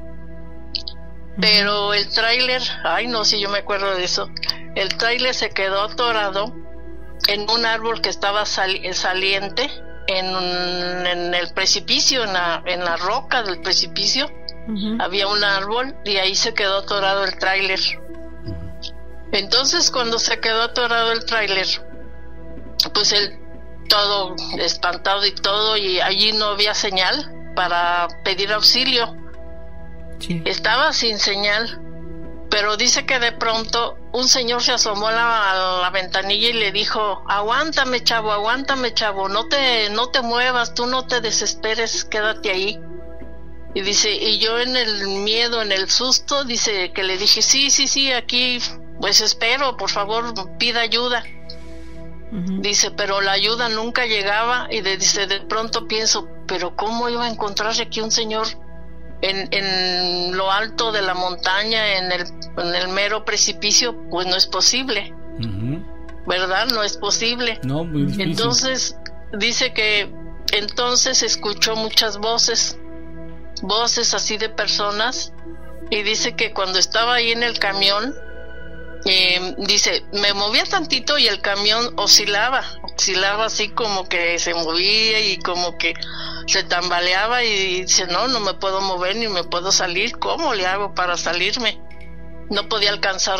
Pero el tráiler, yo me acuerdo de eso, el tráiler se quedó atorado en un árbol que estaba saliente en el precipicio, en la roca del precipicio. Había un árbol y ahí se quedó atorado el tráiler. Entonces cuando se quedó atorado el tráiler, pues él todo espantado y todo, y allí no había señal para pedir auxilio. Estaba sin señal. Pero dice que de pronto un señor se asomó a la ventanilla y le dijo, aguántame chavo, no te muevas, tú no te desesperes, quédate ahí. Y dice, y yo en el miedo, en el susto, dice que le dije, sí, aquí pues espero, por favor, pida ayuda. Dice, pero la ayuda nunca llegaba, y dice, de pronto pienso, pero ¿cómo iba a encontrar aquí un señor en lo alto de la montaña, en el mero precipicio? Pues no es posible, ¿verdad? No es posible. No, muy difícil. Entonces dice que entonces escuchó muchas voces así de personas, y dice que cuando estaba ahí en el camión, dice, me movía tantito y el camión oscilaba así, como que se movía y como que se tambaleaba, y dice, no me puedo mover ni me puedo salir. ¿Cómo le hago para salirme? No podía alcanzar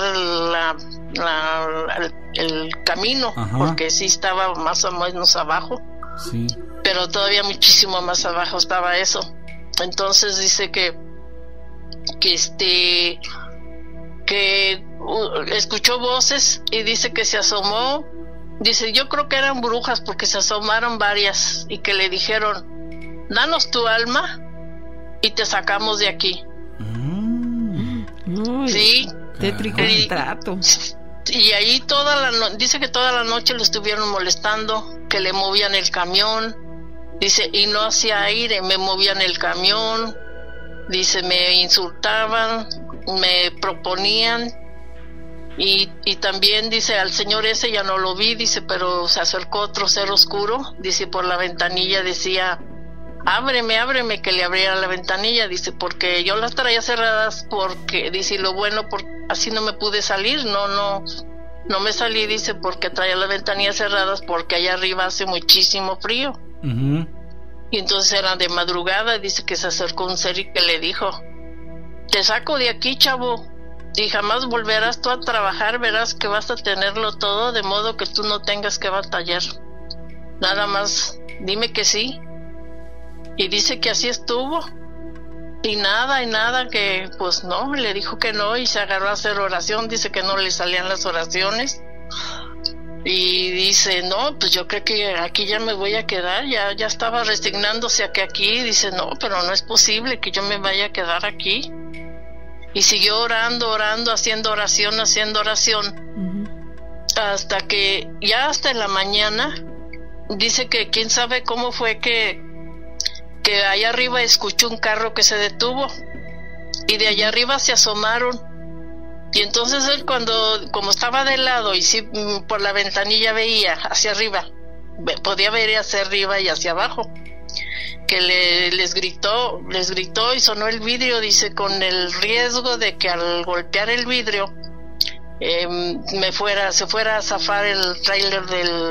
el camino. Porque sí estaba más o menos abajo, pero todavía muchísimo más abajo estaba eso. Entonces dice que escuchó voces, y dice que se asomó. Dice, yo creo que eran brujas, porque se asomaron varias y que le dijeron, danos tu alma y te sacamos de aquí. Sí, tétrico el trato. Y ahí dice que toda la noche lo estuvieron molestando, que le movían el camión. Dice, y no hacía aire, me movían el camión. Dice, me insultaban, me proponían, y también dice, al señor ese ya no lo vi, dice, pero se acercó otro ser oscuro, dice, por la ventanilla decía, ábreme, que le abriera la ventanilla, dice, porque yo las traía cerradas, porque dice, lo bueno, así no me pude salir, no me salí, dice, porque traía las ventanillas cerradas, porque allá arriba hace muchísimo frío. Y entonces era de madrugada, dice que se acercó un ser y que le dijo, te saco de aquí, chavo, y jamás volverás tú a trabajar, verás que vas a tenerlo todo, de modo que tú no tengas que batallar. Nada más, dime que sí. Y dice que así estuvo. Y nada, que pues no, le dijo que no, y se agarró a hacer oración, dice que no le salían las oraciones. Y dice, no, pues yo creo que aquí ya me voy a quedar, ya estaba resignándose a que aquí, dice, no, pero no es posible que yo me vaya a quedar aquí. Y siguió orando, haciendo oración, hasta que ya hasta en la mañana, dice que quién sabe cómo fue que allá arriba escuchó un carro que se detuvo, y de allá arriba se asomaron. Y entonces él como estaba de lado y sí por la ventanilla veía hacia arriba, podía ver hacia arriba y hacia abajo, que les gritó y sonó el vidrio, dice, con el riesgo de que al golpear el vidrio se fuera a zafar el tráiler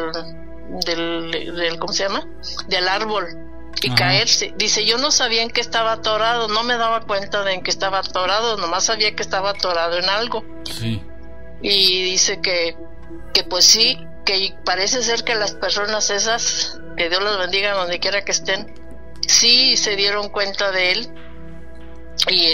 del ¿cómo se llama? Del árbol y caerse. Dice, yo no sabía en qué estaba atorado, no me daba cuenta de en qué estaba atorado, nomás sabía que estaba atorado en algo. Sí. Y dice que pues sí, que parece ser que las personas esas, que Dios los bendiga donde quiera que estén, sí se dieron cuenta de él, y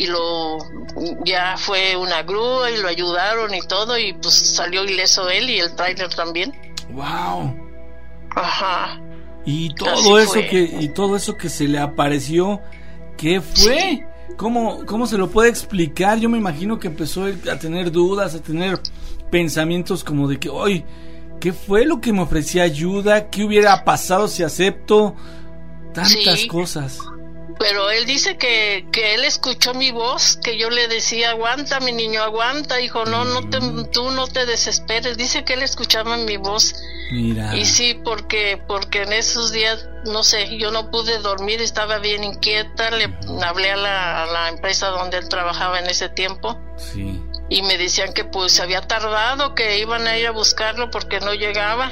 ya fue una grúa y lo ayudaron y todo, y pues salió ileso él y el tráiler también. Wow. Ajá. Y todo eso que se le apareció, ¿qué fue? Sí. ¿Cómo se lo puede explicar? Yo me imagino que empezó a tener dudas, a tener pensamientos como de que, oye, ¿qué fue lo que me ofrecía ayuda? ¿Qué hubiera pasado si acepto? Tantas cosas. Pero él dice que él escuchó mi voz, que yo le decía, aguanta, mi niño, aguanta, hijo, tú no te desesperes. Dice que él escuchaba mi voz. Mira. Y sí, porque en esos días, no sé, yo no pude dormir, estaba bien inquieta, le hablé a la empresa donde él trabajaba en ese tiempo. Sí. Y me decían que pues se había tardado, que iban a ir a buscarlo porque no llegaba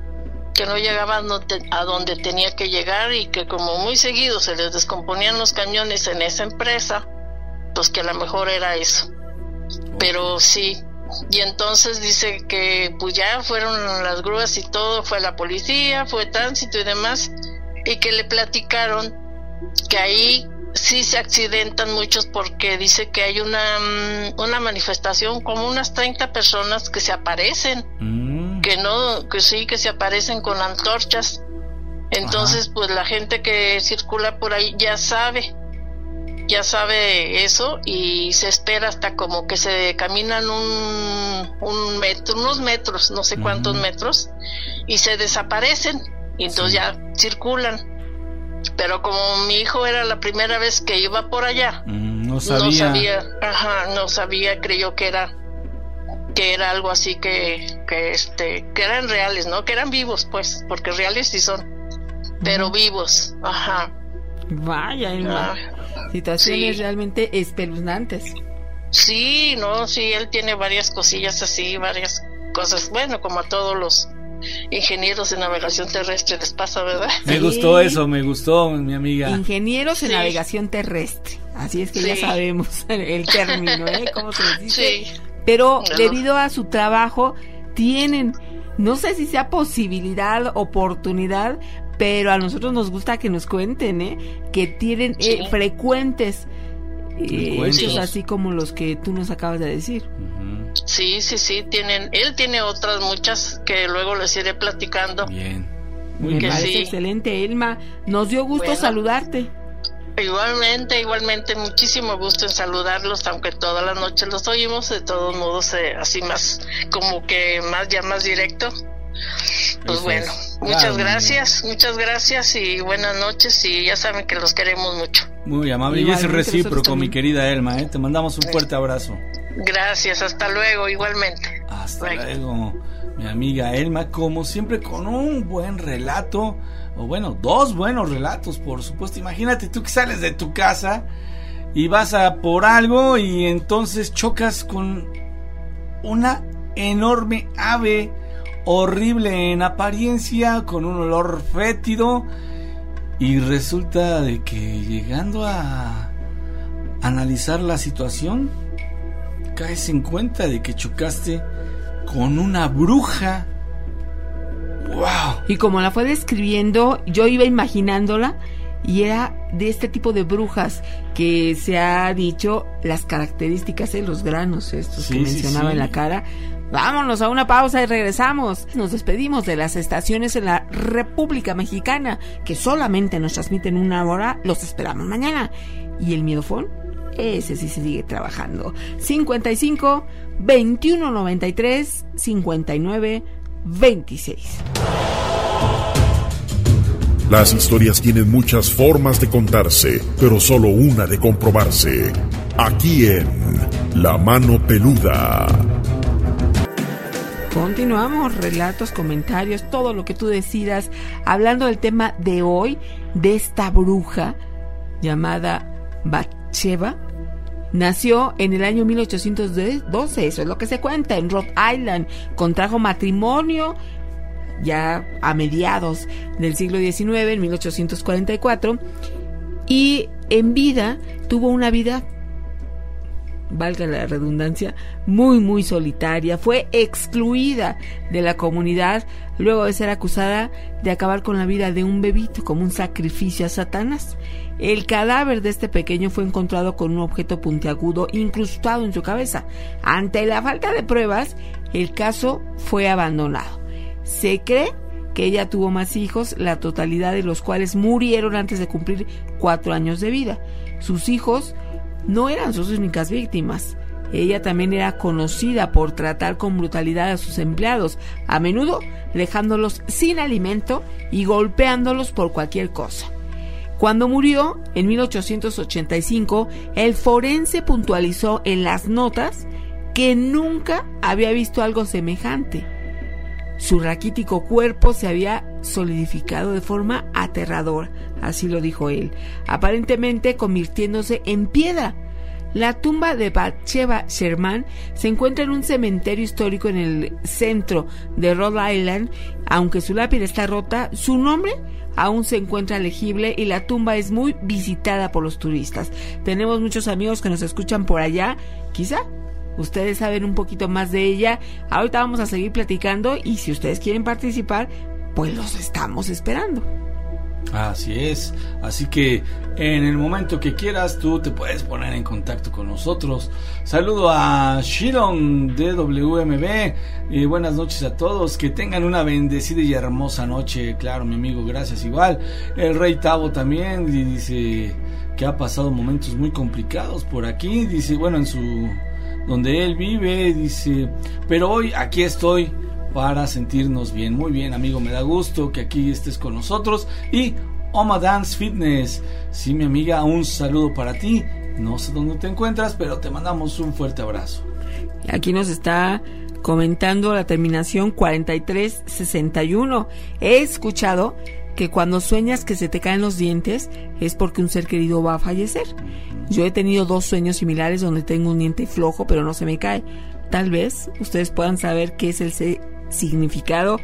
a donde tenía que llegar, y que como muy seguido se les descomponían los cañones en esa empresa, pues que a lo mejor era eso. Pero sí, y entonces dice que pues ya fueron las grúas y todo, fue la policía, fue tránsito y demás, y que le platicaron que ahí sí se accidentan muchos, porque dice que hay una manifestación, como unas 30 personas que se aparecen, que se aparecen con antorchas. Entonces pues la gente que circula por ahí ya sabe eso, y se espera hasta como que se caminan unos metros, no sé cuántos metros, y se desaparecen, y entonces ya circulan. Pero como mi hijo era la primera vez que iba por allá, no sabía, creyó que era algo así, que eran reales, ¿no? Que eran vivos, pues, porque reales sí son, pero vivos. Ajá. Vaya, situaciones realmente espeluznantes. Sí, él tiene varias cosillas así, varias cosas, bueno, como a todos los ingenieros en navegación terrestre les pasa, ¿verdad? Me gustó, mi amiga. Ingenieros en navegación terrestre, así es que ya sabemos el término, ¿cómo se les dice? Sí. Pero debido a su trabajo tienen, no sé si sea posibilidad, oportunidad, pero a nosotros nos gusta que nos cuenten, que tienen frecuentes hechos así como los que tú nos acabas de decir. Sí, él tiene otras muchas que luego les iré platicando. Bien. Me parece excelente, Elma. Nos dio gusto saludarte. Igualmente, muchísimo gusto en saludarlos, aunque todas las noches los oímos, de todos modos, así más, como que más directo. Pues bueno, muchas gracias y buenas noches, y ya saben que los queremos mucho. Muy amable, y es recíproco, mi querida Elma, te mandamos un fuerte abrazo. Gracias, hasta luego, igualmente. Hasta luego, mi amiga Elma, como siempre con un buen relato, o bueno, dos buenos relatos, por supuesto. Imagínate tú que sales de tu casa y vas a por algo y entonces chocas con una enorme ave, horrible en apariencia, con un olor fétido, y resulta de que llegando a analizar la situación, caes en cuenta de que chocaste con una bruja. ¡Wow! Y como la fue describiendo, yo iba imaginándola, y era de este tipo de brujas que se ha dicho, las características de los granos estos que mencionaba en la cara. Vámonos a una pausa y regresamos. Nos despedimos de las estaciones en la República Mexicana que solamente nos transmiten 1 hora. Los esperamos mañana. Y el miedofón, ese sí se sigue trabajando. 55 21 93 59 26. Las historias tienen muchas formas de contarse, pero solo una de comprobarse. Aquí en La Mano Peluda. Continuamos, relatos, comentarios, todo lo que tú decidas, hablando del tema de hoy, de esta bruja llamada Batsheva. Nació en el año 1812, eso es lo que se cuenta, en Rhode Island. Contrajo matrimonio ya a mediados del siglo XIX, en 1844, y en vida tuvo una vida, valga la redundancia, muy solitaria. Fue excluida de la comunidad luego de ser acusada de acabar con la vida de un bebito como un sacrificio a Satanás. El cadáver de este pequeño fue encontrado con un objeto puntiagudo incrustado en su cabeza. Ante la falta de pruebas, el caso fue abandonado. Se cree que ella tuvo más hijos, la totalidad de los cuales murieron antes de cumplir 4 años de vida. Sus hijos no eran sus únicas víctimas. Ella también era conocida por tratar con brutalidad a sus empleados, a menudo dejándolos sin alimento y golpeándolos por cualquier cosa. Cuando murió, en 1885, el forense puntualizó en las notas que nunca había visto algo semejante. Su raquítico cuerpo se había solidificado de forma aterradora, así lo dijo él, aparentemente convirtiéndose en piedra. La tumba de Batsheva Sherman se encuentra en un cementerio histórico en el centro de Rhode Island. Aunque su lápida está rota, su nombre aún se encuentra legible y la tumba es muy visitada por los turistas. Tenemos muchos amigos que nos escuchan por allá, quizá ustedes saben un poquito más de ella. Ahorita vamos a seguir platicando y si ustedes quieren participar, pues los estamos esperando. Así es, así que en el momento que quieras tú te puedes poner en contacto con nosotros. Saludo a Shiron de WMB y buenas noches a todos, que tengan una bendecida y hermosa noche. Claro, mi amigo, gracias igual. El Rey Tavo también dice que ha pasado momentos muy complicados por aquí, dice, bueno, en su donde él vive, dice, pero hoy aquí estoy para sentirnos bien. Muy bien, amigo, me da gusto que aquí estés con nosotros. Y Oma Dance Fitness, sí, mi amiga, un saludo para ti. No sé dónde te encuentras, pero te mandamos un fuerte abrazo. Aquí nos está comentando la terminación 4361. He escuchado que cuando sueñas que se te caen los dientes es porque un ser querido va a fallecer. Yo he tenido 2 sueños similares donde tengo un diente flojo pero no se me cae. Tal vez ustedes puedan saber qué es el significado.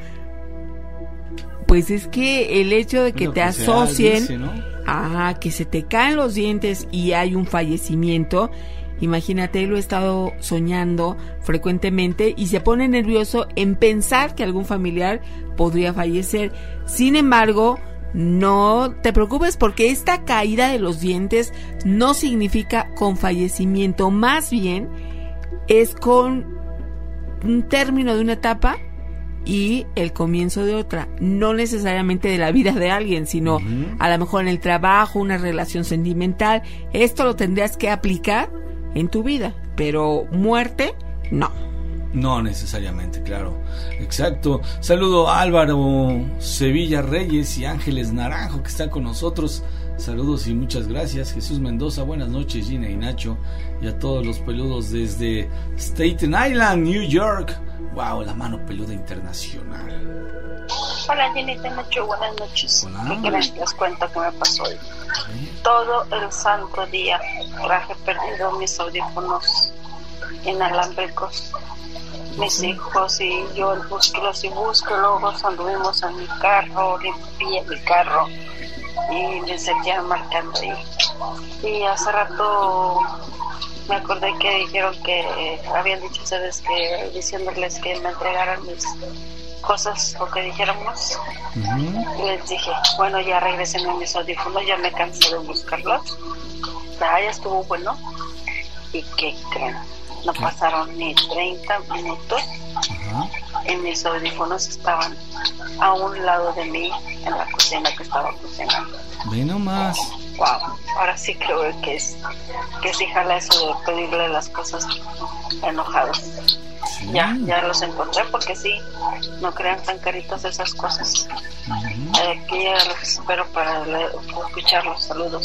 Pues es que el hecho de que te asocien dice, ¿no? Que se te caen los dientes y hay un fallecimiento, imagínate, lo he estado soñando frecuentemente y se pone nervioso en pensar que algún familiar podría fallecer. Sin embargo, no te preocupes, porque esta caída de los dientes no significa con fallecimiento, más bien es con un término de una etapa y el comienzo de otra, no necesariamente de la vida de alguien, sino a lo mejor en el trabajo, una relación sentimental. Esto lo tendrías que aplicar en tu vida, pero muerte, no. No necesariamente, claro. Exacto. Saludo a Álvaro Sevilla Reyes y Ángeles Naranjo, que están con nosotros. Saludos y muchas gracias. Jesús Mendoza, buenas noches, Gina y Nacho, y a todos los peludos desde Staten Island, New York. Wow, la mano peluda internacional. Hola, Gina y Nacho, buenas noches. ¿Qué crees? Les cuento que me pasó hoy. Todo el santo día traje perdido mis audífonos inalámbricos. Mis hijos y yo búsquelos y luego anduvimos en mi carro, limpié mi carro y me seguían marcando ahí. Y hace rato me acordé que dijeron que habían dicho ustedes que diciéndoles que me entregaran mis cosas o que dijéramos. Les dije, bueno, ya regresen a mis audífonos, ya me cansé de buscarlos. Ya estuvo bueno. ¿Y qué creen? No pasaron ni 30 minutos. Y mis audífonos estaban a un lado de mí en la cocina que estaba cocinando. Ve nomás. Wow, ahora sí creo que sí jala eso de pedirle las cosas enojados. Sí. Ya los encontré, porque sí, no crean tan caritas esas cosas. Aquí ya los espero para escucharlos.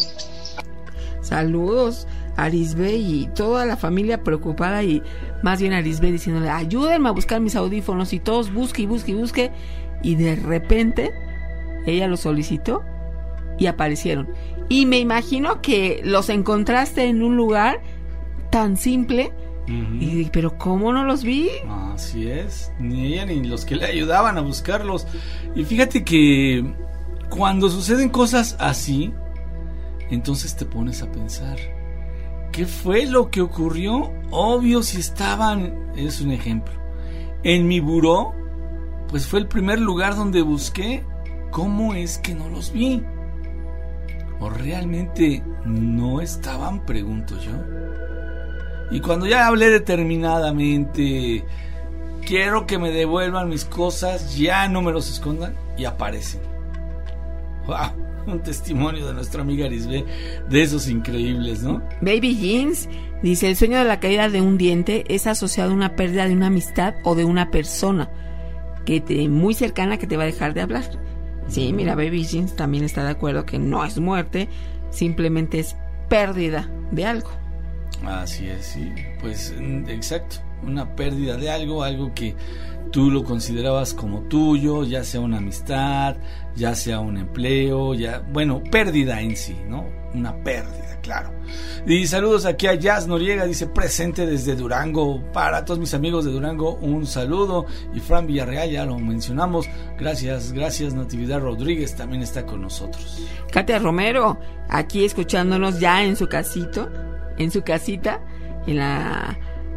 Saludos. Arisbe y toda la familia preocupada, y más bien Arisbe diciéndole, ayúdenme a buscar mis audífonos, y todos busque, y de repente ella los solicitó y aparecieron. Y me imagino que los encontraste en un lugar tan simple. Y pero ¿cómo no los vi? Así es, ni ella ni los que le ayudaban a buscarlos. Y fíjate que cuando suceden cosas así, entonces te pones a pensar, ¿qué fue lo que ocurrió? Obvio, si estaban, es un ejemplo, en mi buró, pues fue el primer lugar donde busqué. ¿Cómo es que no los vi? ¿O realmente no estaban? Pregunto yo. Y cuando ya hablé determinadamente, quiero que me devuelvan mis cosas, ya no me los escondan, y aparecen. ¡Wow! Un testimonio de nuestra amiga Arisbe, de esos increíbles, ¿no? Baby Jeans dice, el sueño de la caída de un diente es asociado a una pérdida de una amistad o de una persona muy cercana que te va a dejar de hablar. Sí, mira, Baby Jeans también está de acuerdo que no es muerte, simplemente es pérdida de algo. Así es, sí, pues exacto, una pérdida de algo que tú lo considerabas como tuyo, ya sea una amistad, ya sea un empleo, pérdida en sí, ¿no? Una pérdida, claro. Y saludos aquí a Jazz Noriega, dice, presente desde Durango. Para todos mis amigos de Durango, un saludo. Y Fran Villarreal, ya lo mencionamos, gracias. Natividad Rodríguez también está con nosotros. Katia Romero, aquí escuchándonos ya en su casita, en la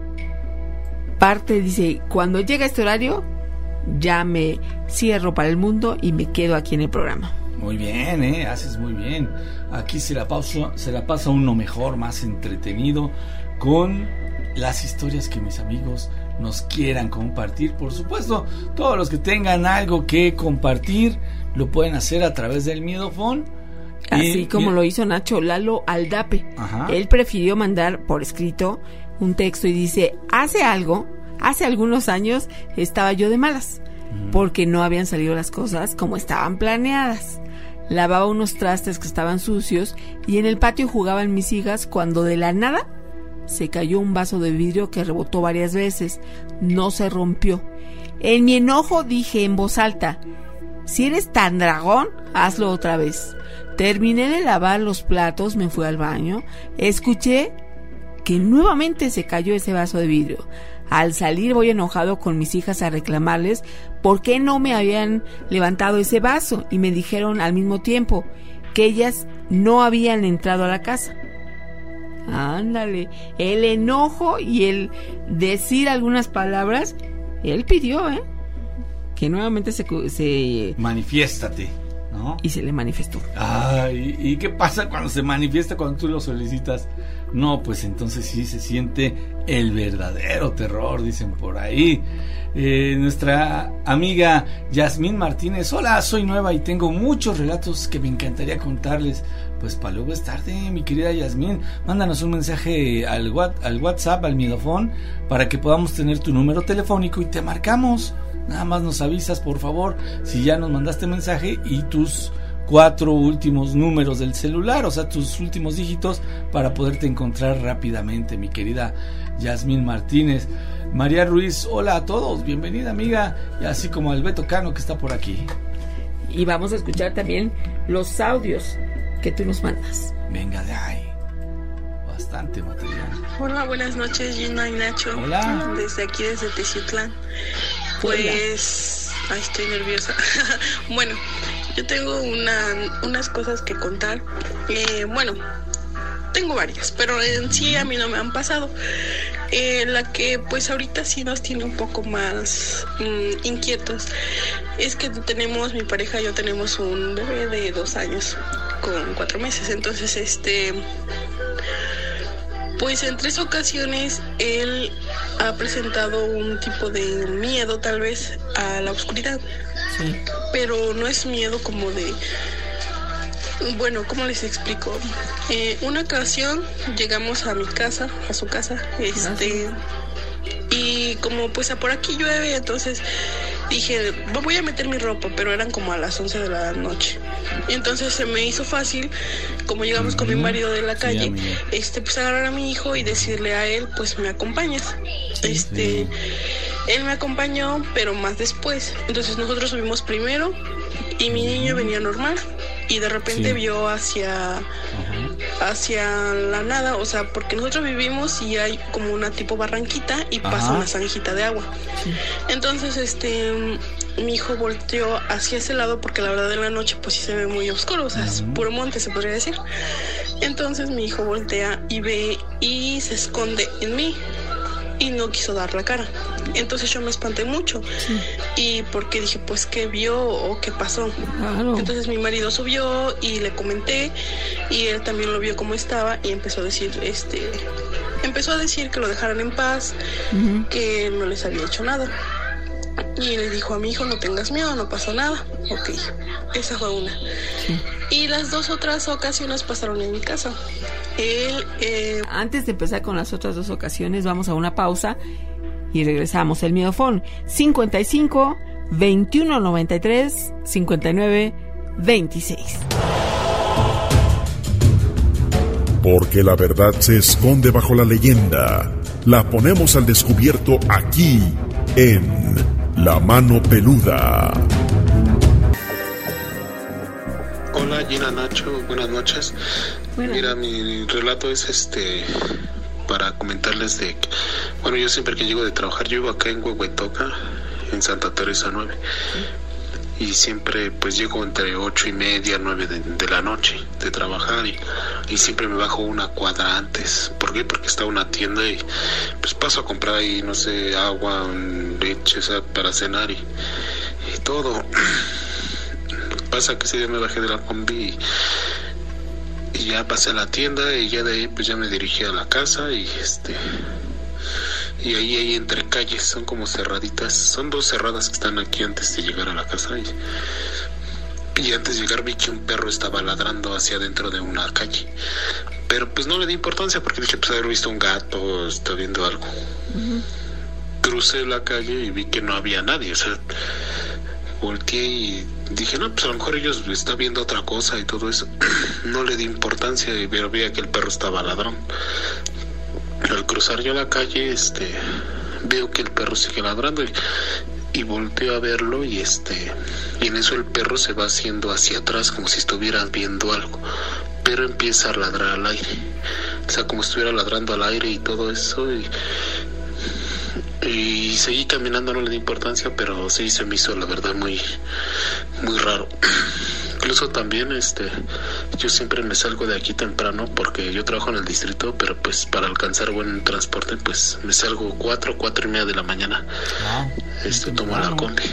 parte, dice, cuando llega este horario ya me cierro para el mundo y me quedo aquí en el programa. Muy bien, haces muy bien. Aquí se la pasa uno mejor, más entretenido, con las historias que mis amigos nos quieran compartir. Por supuesto, todos los que tengan algo que compartir lo pueden hacer a través del Miedofón. Así como lo hizo Nacho Lalo Aldape. Ajá. Él prefirió mandar por escrito un texto y dice, hace algunos años estaba yo de malas, porque no habían salido las cosas como estaban planeadas. Lavaba unos trastes que estaban sucios y en el patio jugaban mis hijas cuando de la nada se cayó un vaso de vidrio que rebotó varias veces. No se rompió. En mi enojo dije en voz alta, si eres tan dragón, hazlo otra vez. Terminé de lavar los platos, me fui al baño, escuché que nuevamente se cayó ese vaso de vidrio. Al salir voy enojado con mis hijas a reclamarles por qué no me habían levantado ese vaso, y me dijeron al mismo tiempo que ellas no habían entrado a la casa. Ándale, el enojo y el decir algunas palabras, él pidió, que nuevamente se manifiéstate, ¿no? Y se le manifestó. ¿Y qué pasa cuando se manifiesta cuando tú lo solicitas? No, pues entonces sí se siente el verdadero terror, dicen por ahí. Nuestra amiga Yasmín Martínez, hola, soy nueva y tengo muchos relatos que me encantaría contarles. Pues para luego es tarde, mi querida Yasmín. Mándanos un mensaje al WhatsApp, al Miedofón, para que podamos tener tu número telefónico y te marcamos. Nada más nos avisas, por favor, si ya nos mandaste mensaje y tus 4 últimos números del celular, o sea, tus últimos dígitos, para poderte encontrar rápidamente, mi querida Yasmín Martínez. María Ruiz, hola a todos, bienvenida amiga, y así como al Beto Cano que está por aquí. Y vamos a escuchar también los audios que tú nos mandas. Venga de ahí, bastante material. Hola, buenas noches, Gina y Nacho. Hola. Desde aquí, desde Teciutlán. Pues, ay, estoy nerviosa. Bueno, yo tengo unas cosas que contar. Bueno, tengo varias, pero en sí a mí no me han pasado. La que pues ahorita sí nos tiene un poco más inquietos es que tenemos, mi pareja y yo tenemos un bebé de 2 años con 4 meses. Entonces pues en 3 ocasiones él ha presentado un tipo de miedo tal vez a la oscuridad. Sí. Pero no es miedo como de... Bueno, ¿cómo les explico? Una ocasión llegamos a mi casa, a su casa, y como pues por aquí llueve, entonces dije, voy a meter mi ropa, pero eran como a las 11 de la noche. Entonces se me hizo fácil, como llegamos con mi marido de la calle, pues agarrar a mi hijo y decirle a él, pues me acompañas. Él me acompañó, pero más después. Entonces nosotros subimos primero y mi niño venía normal. Y de repente vio hacia la nada, o sea, porque nosotros vivimos y hay como una tipo barranquita y pasa una zanjita de agua. Entonces, mi hijo volteó hacia ese lado porque la verdad en la noche pues sí se ve muy oscuro, o sea, es puro monte, se podría decir. Entonces mi hijo voltea y ve y se esconde en mí y no quiso dar la cara. Entonces yo me espanté mucho y porque dije, pues, ¿qué vio o qué pasó? Entonces mi marido subió y le comenté y él también lo vio como estaba y empezó a decir que lo dejaran en paz, que no les había hecho nada. Y le dijo a mi hijo, no tengas miedo, no pasó nada. Ok, esa fue una. Y las 2 otras ocasiones pasaron en mi casa. Antes de empezar con las otras 2 ocasiones, vamos a una pausa y regresamos. El Miedofón 55 21 93 59 26. Porque la verdad se esconde bajo la leyenda. La ponemos al descubierto aquí en La Mano Peluda. Hola Gina, Nacho, buenas noches. Mira, mi relato es para comentarles de que, bueno, yo siempre que llego de trabajar, yo vivo acá en Huehuetoca, en Santa Teresa 9, y siempre pues llego entre 8:30, 9 de la noche de trabajar, y siempre me bajo una cuadra antes. ¿Por qué? Porque está una tienda y pues paso a comprar ahí, no sé, agua, leche, o sea, para cenar y todo. Pasa que ese día me bajé de la combi y ya pasé a la tienda y ya de ahí pues ya me dirigí a la casa y ahí entre calles, son como cerraditas, son 2 cerradas que están aquí antes de llegar a la casa y antes de llegar vi que un perro estaba ladrando hacia adentro de una calle, pero pues no le di importancia porque dije, pues haber visto un gato, está viendo algo. Crucé la calle y vi que no había nadie, o sea, volteé y dije, no, pues a lo mejor ellos están viendo otra cosa y todo eso. No le di importancia y veía que el perro estaba ladrón. Al cruzar yo la calle, veo que el perro sigue ladrando y volteo a verlo y en eso el perro se va haciendo hacia atrás como si estuviera viendo algo, pero empieza a ladrar al aire, o sea, como si estuviera ladrando al aire y todo eso y seguí caminando, no le di importancia, pero sí se me hizo la verdad muy muy raro. Incluso también yo siempre me salgo de aquí temprano porque yo trabajo en el distrito, pero pues para alcanzar buen transporte pues me salgo 4:30 de la mañana. Tomo la combi.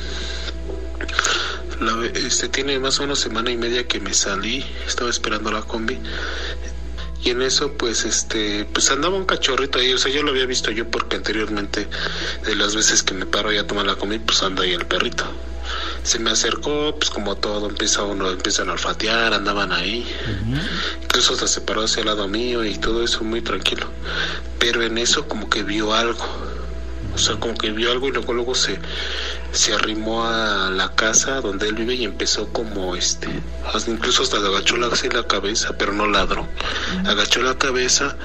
Tiene más o menos 1.5 semanas que me salí, estaba esperando la combi. Y en eso pues pues andaba un cachorrito ahí, o sea, yo lo había visto yo porque anteriormente de las veces que me paro ya a tomar la comida, pues anda ahí el perrito. Se me acercó, pues como todo, empiezan a olfatear, andaban ahí. Incluso hasta se paró hacia el lado mío y todo eso muy tranquilo. Pero en eso como que vio algo. O sea, como que vio algo y luego se arrimó a la casa donde él vive y empezó como incluso hasta le agachó la cabeza, pero no ladró. Agachó la cabeza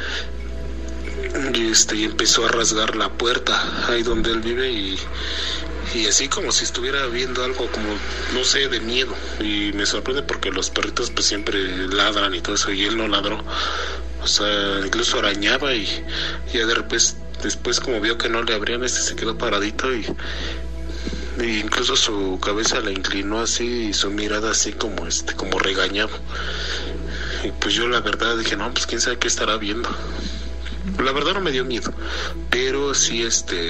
y empezó a rasgar la puerta ahí donde él vive y así como si estuviera viendo algo como, no sé, de miedo. Y me sorprende porque los perritos pues siempre ladran y todo eso, y él no ladró. O sea, incluso arañaba y ya de repente, después como vio que no le abrían, se quedó paradito y incluso su cabeza la inclinó así y su mirada así como como regañaba. Y pues yo la verdad dije, no, pues quién sabe qué estará viendo. La verdad no me dio miedo, pero sí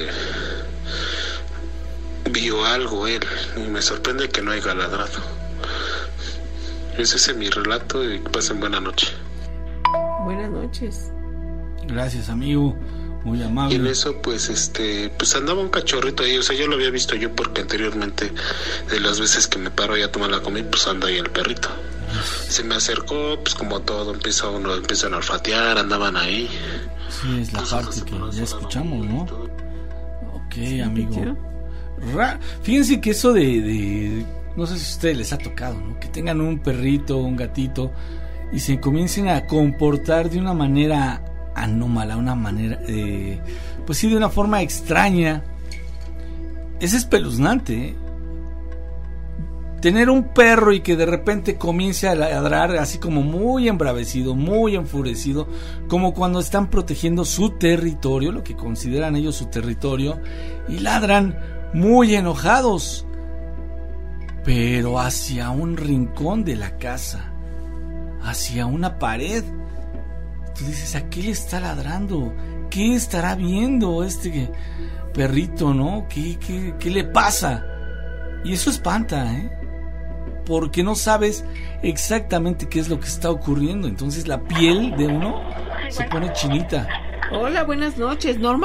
vio algo él, y me sorprende que no haya ladrado. Ese es mi relato y pasen buena noche. Buenas noches. Gracias, amigo, muy amable. Y en eso pues pues andaba un cachorrito ahí, o sea, yo lo había visto yo porque anteriormente de las veces que me paro ya a tomar la comida, pues anda ahí el perrito. Se me acercó, pues como todo, empiezan a olfatear, andaban ahí. Sí, es la parte que ya escuchamos, ¿no? Ok, sí, amigo. Fíjense que eso de no sé si a ustedes les ha tocado, ¿no? Que tengan un perrito, un gatito y se comiencen a comportar de una manera anómala, una manera, pues sí, de una forma extraña. Es espeluznante, ¿eh? Tener un perro y que de repente comience a ladrar así como muy embravecido, muy enfurecido, como cuando están protegiendo su territorio, lo que consideran ellos su territorio, y ladran muy enojados, pero hacia un rincón de la casa, hacia una pared. Tú dices, ¿a qué le está ladrando? ¿Qué estará viendo este perrito, no? ¿Qué le pasa? Y eso espanta, ¿eh? Porque no sabes exactamente qué es lo que está ocurriendo. Entonces la piel de uno se pone chinita. Hola, buenas noches, ¿Norma?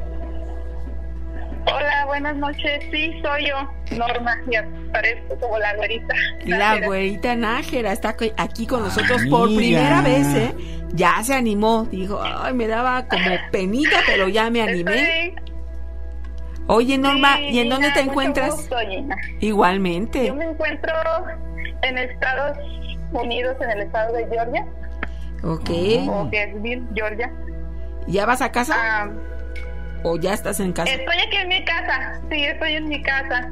Hola, buenas noches, sí, soy yo, Norma, y aparezco como la güerita. La güerita Nájera está aquí con nosotros por primera vez, ¿eh? Ya se animó, dijo, ay, me daba como penita, pero ya me animé. Oye, Norma, sí, ¿y en dónde te encuentras? Gusto, igualmente. Yo me encuentro en Estados Unidos, en el estado de Georgia. Ok. O Gainesville, Georgia. ¿Ya vas a casa? ¿O ya estás en casa? Estoy aquí en mi casa, sí, estoy en mi casa.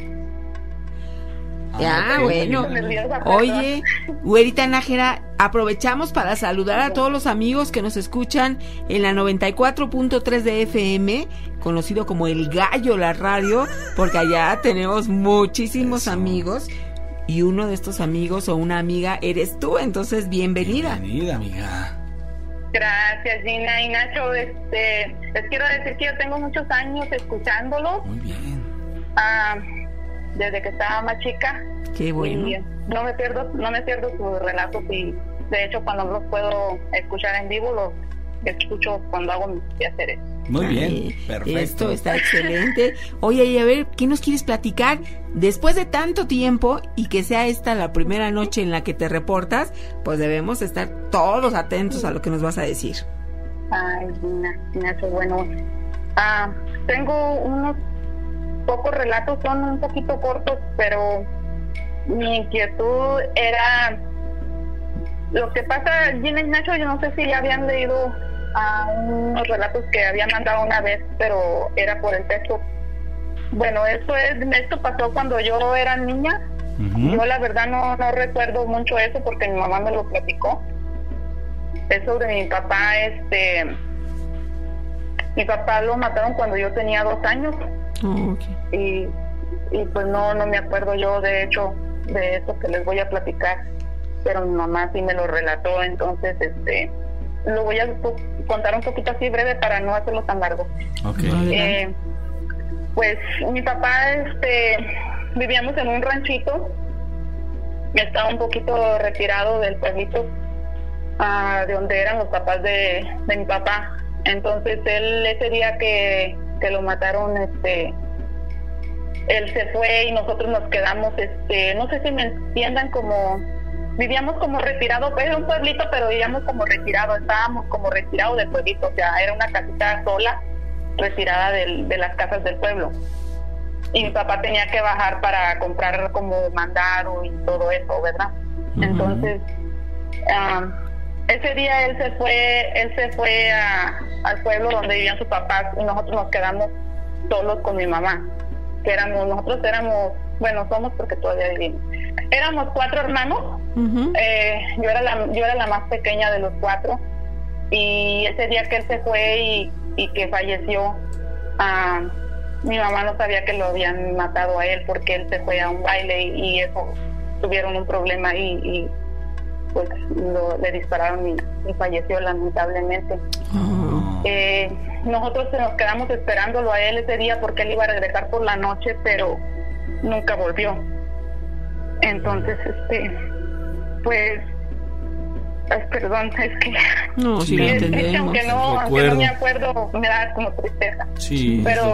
Ya, bueno. Oye, güerita Nájera, aprovechamos para saludar a todos los amigos que nos escuchan en la 94.3 de FM, conocido como El Gallo, la radio, porque allá tenemos muchísimos amigos y uno de estos amigos o una amiga eres tú, entonces bienvenida. Bienvenida, amiga. Gracias, Gina y Nacho. Les quiero decir que yo tengo muchos años escuchándolo. Muy bien. Desde que estaba más chica. Qué bueno. Y no me pierdo sus relatos y de hecho cuando los puedo escuchar en vivo los escucho cuando hago mis quehaceres. Muy bien, perfecto. Esto está excelente. Oye, y a ver, ¿qué nos quieres platicar? Después de tanto tiempo y que sea esta la primera noche en la que te reportas, pues debemos estar todos atentos a lo que nos vas a decir. Ay, Nacho, bueno. Tengo unos pocos relatos, son un poquito cortos, pero mi inquietud era lo que pasa. Gina y Nacho, yo no sé si ya habían leído unos relatos que había mandado una vez, pero era por el texto. Bueno, esto pasó cuando yo era niña. Uh-huh. Yo la verdad no recuerdo mucho eso porque mi mamá me lo platicó. Es sobre mi papá. Mi papá lo mataron cuando yo tenía 2 años. Oh, okay. Y pues no me acuerdo yo de hecho de esto que les voy a platicar, pero mi mamá sí me lo relató. Entonces lo voy a contar un poquito así breve para no hacerlo tan largo. Okay. Pues mi papá vivíamos en un ranchito, estaba un poquito retirado del pueblito de donde eran los papás de mi papá. Entonces él, ese día que lo mataron, él se fue y nosotros nos quedamos, no sé si me entiendan, como vivíamos como retirados. Era un pueblito, pero vivíamos como retirados, estábamos como retirados del pueblito, o sea, era una casita sola, retirada de las casas del pueblo. Y mi papá tenía que bajar para comprar como mandado y todo eso, ¿verdad? Uh-huh. Entonces, ese día él se fue al pueblo donde vivían sus papás y nosotros nos quedamos solos con mi mamá, que somos porque todavía vivimos. Éramos 4 hermanos. Uh-huh. Yo era la más pequeña de los 4 y ese día que él se fue y que falleció, mi mamá no sabía que lo habían matado a él porque él se fue a un baile y eso, tuvieron un problema y pues le dispararon y falleció lamentablemente. Nosotros nos quedamos esperándolo a él ese día porque él iba a regresar por la noche, pero nunca volvió. Entonces, pues, perdón, es que no, sí lo entendemos. Aunque no me acuerdo, me da como tristeza. Sí, pero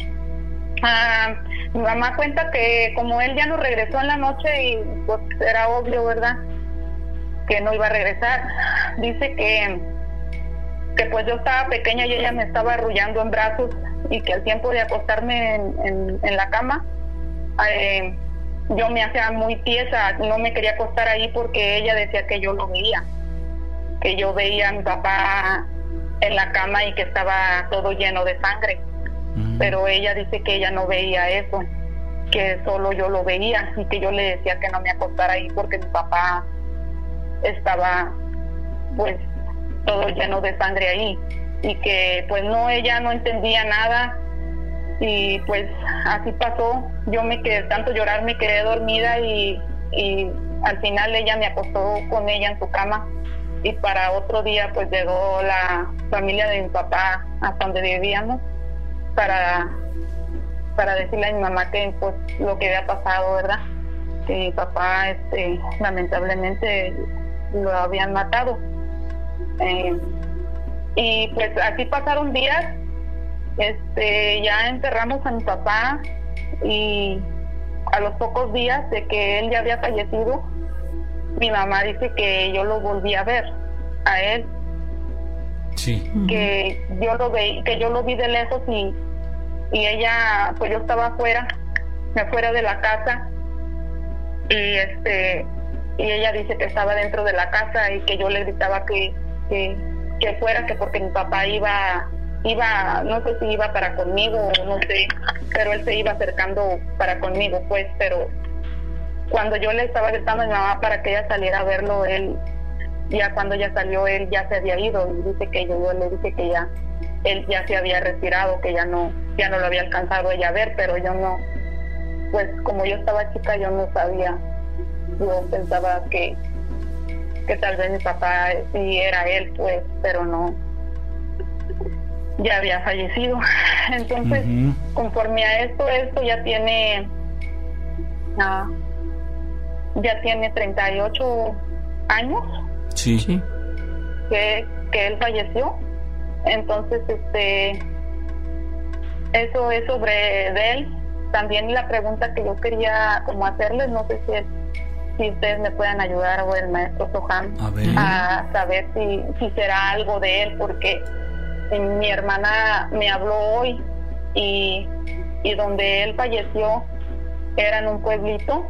mi mamá cuenta que como él ya no regresó en la noche y pues era obvio, ¿verdad?, que no iba a regresar. Dice que pues yo estaba pequeña y ella me estaba arrullando en brazos y que al tiempo de acostarme en la cama, yo me hacía muy tiesa, no me quería acostar ahí porque ella decía que yo lo veía, que yo veía a mi papá en la cama y que estaba todo lleno de sangre, pero ella dice que ella no veía eso, que solo yo lo veía y que yo le decía que no me acostara ahí porque mi papá estaba pues todo lleno de sangre ahí y que pues no, ella no entendía nada y pues así pasó. Yo me quedé, tanto llorar, me quedé dormida y al final ella me acostó con ella en su cama y para otro día pues llegó la familia de mi papá hasta donde vivíamos para decirle a mi mamá que pues lo que había pasado, ¿verdad?, que mi papá lamentablemente lo habían matado. Y pues así pasaron días, ya enterramos a mi papá y a los pocos días de que él ya había fallecido, mi mamá dice que yo lo volví a ver a él, que yo lo vi de lejos y ella, pues yo estaba afuera de la casa y ella dice que estaba dentro de la casa y que yo le gritaba que fuera, que porque mi papá iba, no sé si iba para conmigo o no sé, pero él se iba acercando para conmigo, pues, pero cuando yo le estaba gritando a mi mamá para que ella saliera a verlo, él, ya cuando ella salió, él ya se había ido y dice que yo le dije que ya, él ya se había retirado, que ya no lo había alcanzado ella a ver, pero yo no, pues como yo estaba chica, yo no sabía, yo pensaba que tal vez mi papá sí era él, pues, pero no, ya había fallecido. Entonces, conforme a esto ya tiene 38 años que él falleció. Entonces, eso es sobre de él. También la pregunta que yo quería como hacerles, no sé si ustedes me puedan ayudar, o el maestro Soham, a saber si será algo de él, porque mi hermana me habló hoy y donde él falleció era en un pueblito,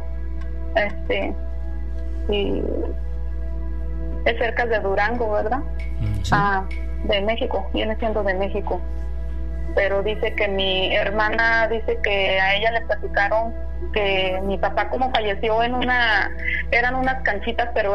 y es cerca de Durango, ¿verdad? De México, viene siendo de México. Pero dice que mi hermana dice que a ella le platicaron que mi papá como falleció eran unas canchitas, pero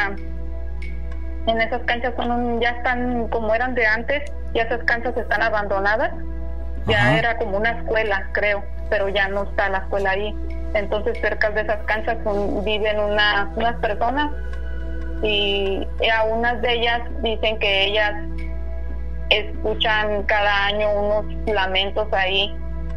en esas canchas ya están como eran de antes, y esas canchas están abandonadas. Ya era como una escuela, creo, pero ya no está la escuela ahí. Entonces cerca de esas canchas viven unas personas, y a unas de ellas dicen que ellas escuchan cada año unos lamentos ahí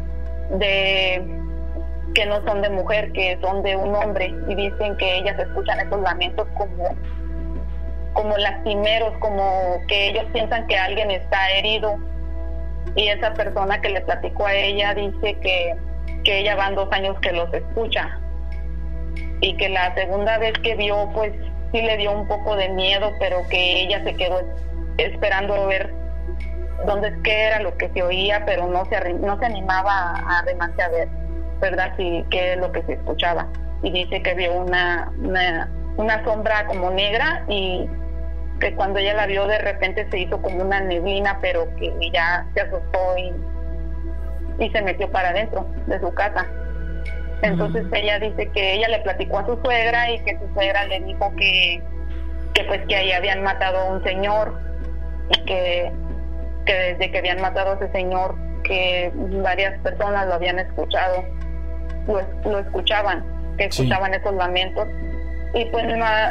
que no son de mujer, que son de un hombre, y dicen que ellas escuchan esos lamentos como lastimeros, como que ellos piensan que alguien está herido, y esa persona que le platicó a ella dice que ella van 2 años que los escucha, y que la segunda vez que vio pues sí le dio un poco de miedo, pero que ella se quedó esperando ver dónde es que era lo que se oía, pero no se animaba a arrimarse a ver, ¿verdad?, sí, qué es lo que se escuchaba. Y dice que vio una sombra como negra, y que cuando ella la vio de repente se hizo como una neblina, pero que ya se asustó y se metió para adentro de su casa. Entonces ella dice que ella le platicó a su suegra, y que su suegra le dijo que pues que ahí habían matado a un señor, y que desde que habían matado a ese señor, que varias personas lo habían escuchado, lo escuchaban, que escuchaban esos lamentos, Y pues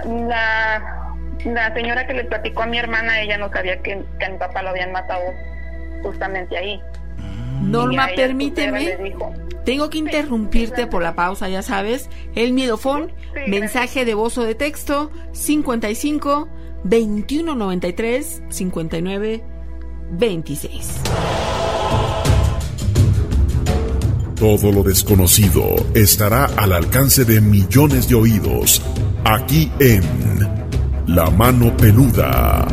la señora que le platicó a mi hermana, ella no sabía que a mi papá lo habían matado justamente ahí. Norma, permíteme, tengo que interrumpirte por la pausa, ya sabes. El Miedofón, mensaje de voz o de texto, 55 21 93 59 26. Todo lo desconocido estará al alcance de millones de oídos, aquí en La Mano Peluda.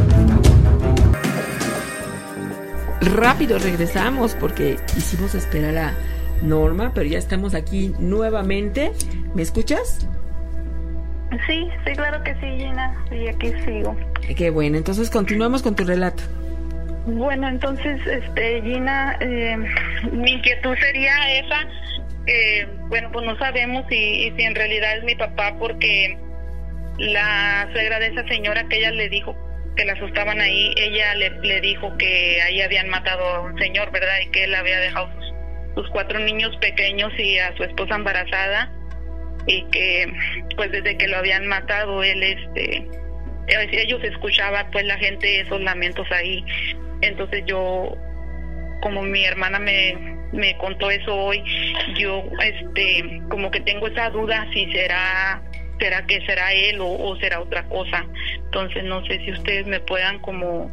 Rápido regresamos porque hicimos esperar a Norma, pero ya estamos aquí nuevamente. ¿Me escuchas? Sí, claro que sí, Gina. Sí, aquí sigo. Qué bueno, entonces continuamos con tu relato. Bueno, entonces, Gina, mi inquietud sería esa. Bueno, pues no sabemos si en realidad es mi papá, porque la suegra de esa señora que ella le dijo que la asustaban ahí, ella le dijo que ahí habían matado a un señor, ¿verdad? Y que él había dejado sus 4 niños pequeños y a su esposa embarazada, y que pues desde que lo habían matado él, ellos escuchaban pues la gente esos lamentos ahí. Entonces yo, como mi hermana me contó eso hoy, yo como que tengo esa duda si será que será él o será otra cosa. Entonces no sé si ustedes me puedan como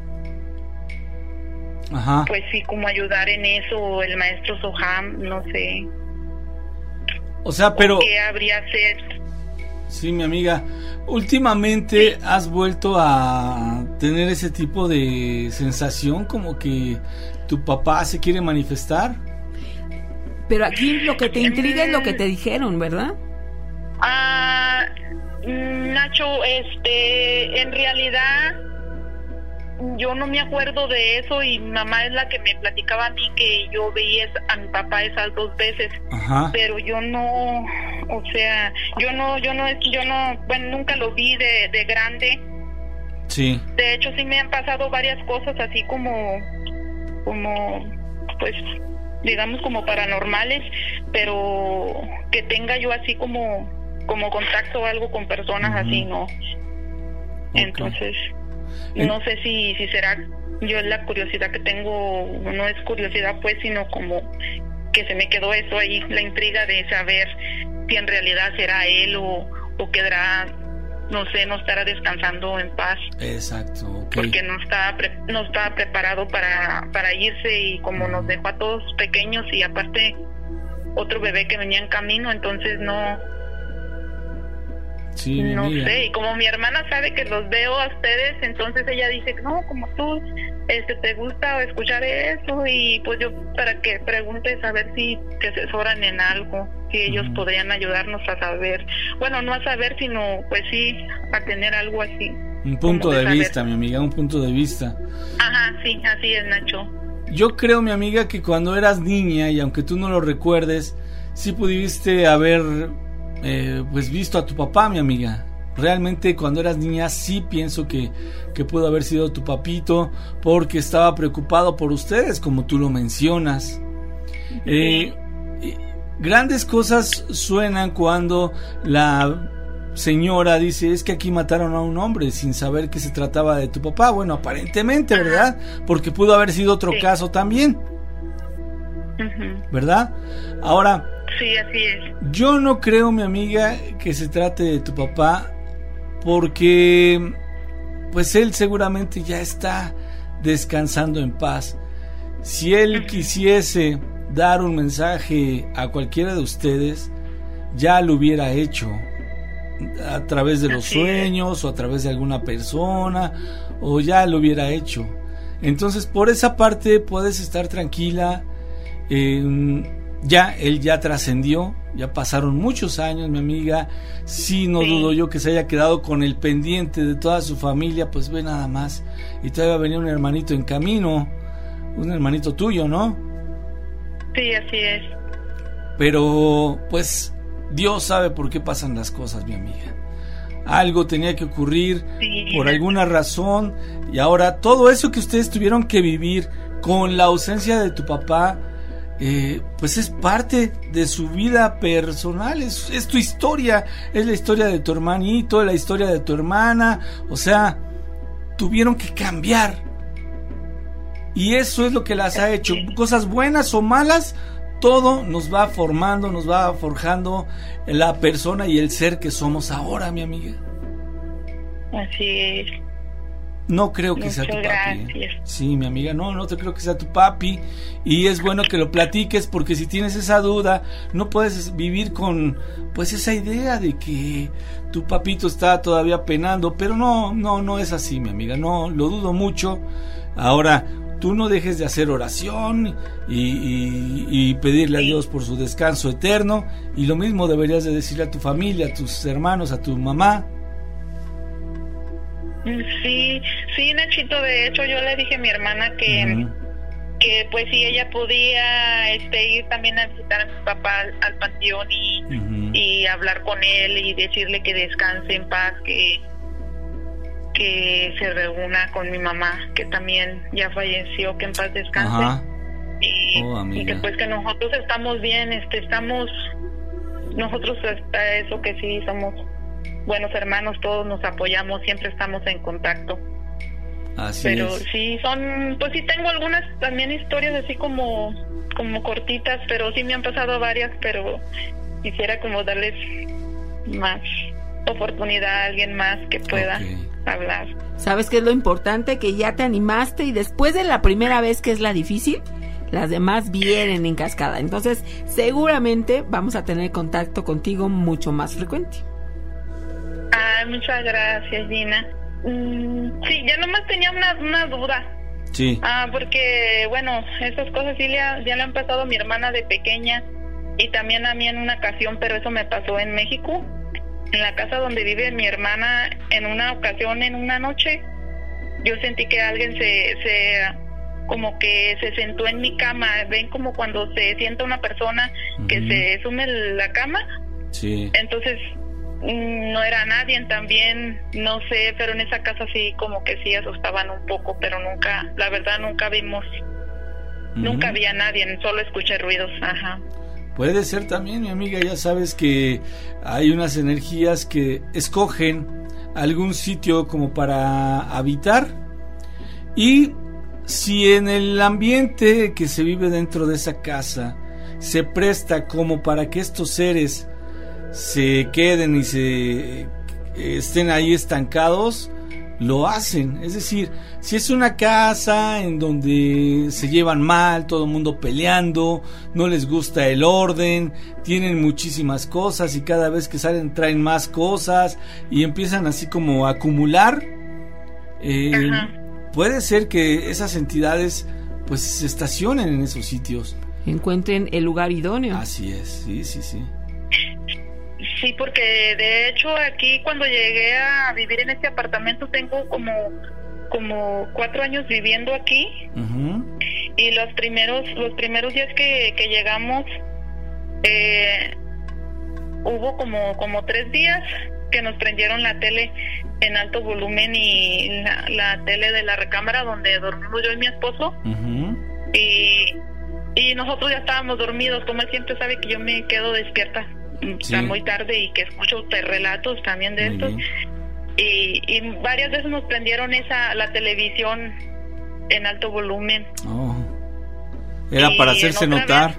pues sí, como ayudar en eso, o el maestro Soham, no sé. O sea, pero ¿qué habría que hacer? Sí, mi amiga, últimamente has vuelto a tener ese tipo de sensación, como que tu papá se quiere manifestar. Pero aquí lo que te intriga es lo que te dijeron, ¿verdad? Nacho, en realidad yo no me acuerdo de eso, y mi mamá es la que me platicaba a mí que yo veía a mi papá esas 2 veces. Pero yo no, o sea, yo no, bueno, nunca lo vi de grande. Sí. De hecho, sí me han pasado varias cosas así como pues digamos como paranormales, pero que tenga yo así como contacto o algo con personas así, no. Entonces no sé si será, yo la curiosidad que tengo, no es curiosidad pues, sino como que se me quedó eso ahí, la intriga de saber si en realidad será él o quedará, no sé, no estará descansando en paz. Exacto, okay. Porque no estaba preparado para irse, y como nos dejó a todos pequeños y aparte otro bebé que venía en camino, entonces no sé, y como mi hermana sabe que los veo a ustedes, entonces ella dice, no, como tú te gusta escuchar eso, y pues yo para que preguntes a ver si te asesoran en algo, si ellos podrían ayudarnos a saber, bueno, no a saber, sino pues sí, a tener algo así. Un punto de vista, mi amiga, un punto de vista. Ajá, sí, así es, Nacho. Yo creo, mi amiga, que cuando eras niña, y aunque tú no lo recuerdes, sí pudiste haber pues visto a tu papá, mi amiga. Realmente cuando eras niña sí pienso que pudo haber sido tu papito, porque estaba preocupado por ustedes, como tú lo mencionas. Grandes cosas suenan cuando la señora dice, es que aquí mataron a un hombre, sin saber que se trataba de tu papá. Bueno, aparentemente, ¿verdad? Porque pudo haber sido otro caso también, ¿verdad? Ahora, sí, así es. Yo no creo, mi amiga, que se trate de tu papá, porque pues él seguramente ya está descansando en paz. Si él quisiese dar un mensaje a cualquiera de ustedes, ya lo hubiera hecho a través de los sueños, o a través de alguna persona, o ya lo hubiera hecho. Entonces, por esa parte puedes estar tranquila. Ya, él ya trascendió, ya pasaron muchos años, mi amiga. Sí, no dudo yo que se haya quedado con el pendiente de toda su familia, pues ve nada más. Y todavía venía un hermanito en camino, un hermanito tuyo, ¿no? Sí, así es. Pero, pues, Dios sabe por qué pasan las cosas, mi amiga. Algo tenía que ocurrir por alguna razón, y ahora todo eso que ustedes tuvieron que vivir con la ausencia de tu papá, pues es parte de su vida personal, es tu historia, es la historia de tu hermanito, la historia de tu hermana, o sea, tuvieron que cambiar, y eso es lo que las ha hecho, cosas buenas o malas, todo nos va formando, nos va forjando la persona y el ser que somos ahora, mi amiga. Así es. No creo que sea tu papi. Sí, mi amiga, no te creo que sea tu papi. Y es bueno que lo platiques, porque si tienes esa duda, no puedes vivir con pues esa idea de que tu papito está todavía penando. Pero no es así, mi amiga. No, lo dudo mucho. Ahora, tú no dejes de hacer oración y pedirle a Dios por su descanso eterno. Y lo mismo deberías de decirle a tu familia, a tus hermanos, a tu mamá. Sí, Nachito, de hecho yo le dije a mi hermana que pues si ella podía ir también a visitar a mi papá al panteón y hablar con él y decirle que descanse en paz, que se reúna con mi mamá, que también ya falleció, que en paz descanse. Y que pues que nosotros estamos bien, nosotros hasta eso que sí somos buenos hermanos, todos nos apoyamos, siempre estamos en contacto. Pero sí pues sí tengo algunas también historias así como cortitas, pero sí me han pasado varias, pero quisiera como darles más oportunidad a alguien más que pueda hablar. ¿Sabes qué es lo importante? Que ya te animaste, y después de la primera vez, que es la difícil, las demás vienen en cascada. Entonces seguramente vamos a tener contacto contigo mucho más frecuente. Muchas gracias, Gina. Sí, ya nomás tenía una duda. Sí. Porque, bueno, esas cosas sí ya le han pasado a mi hermana de pequeña y también a mí en una ocasión, pero eso me pasó en México, en la casa donde vive mi hermana. En una ocasión, en una noche, yo sentí que alguien como que se sentó en mi cama. ¿Ven como cuando se sienta una persona que se sume en la cama? Sí. Entonces no era nadie, también no sé, pero en esa casa sí como que sí asustaban un poco, pero nunca, la verdad nunca vimos, nunca había nadie, solo escuché ruidos. Puede ser también, mi amiga, ya sabes que hay unas energías que escogen algún sitio como para habitar, y si en el ambiente que se vive dentro de esa casa se presta como para que estos seres se queden y se estén ahí estancados, lo hacen. Es decir, si es una casa en donde se llevan mal, todo el mundo peleando, no les gusta el orden, tienen muchísimas cosas y cada vez que salen traen más cosas y empiezan así como a acumular, puede ser que esas entidades pues se estacionen en esos sitios, encuentren el lugar idóneo. Así es, sí. Sí, porque de hecho aquí cuando llegué a vivir en este apartamento tengo como 4 años viviendo aquí. Y los primeros días que llegamos hubo como 3 días que nos prendieron la tele en alto volumen y la tele de la recámara donde dormimos yo y mi esposo. Y nosotros ya estábamos dormidos, como él siempre sabe que yo me quedo despierta muy tarde y que escucho relatos también de estos. Y varias veces nos prendieron la televisión en alto volumen. Era para hacerse notar.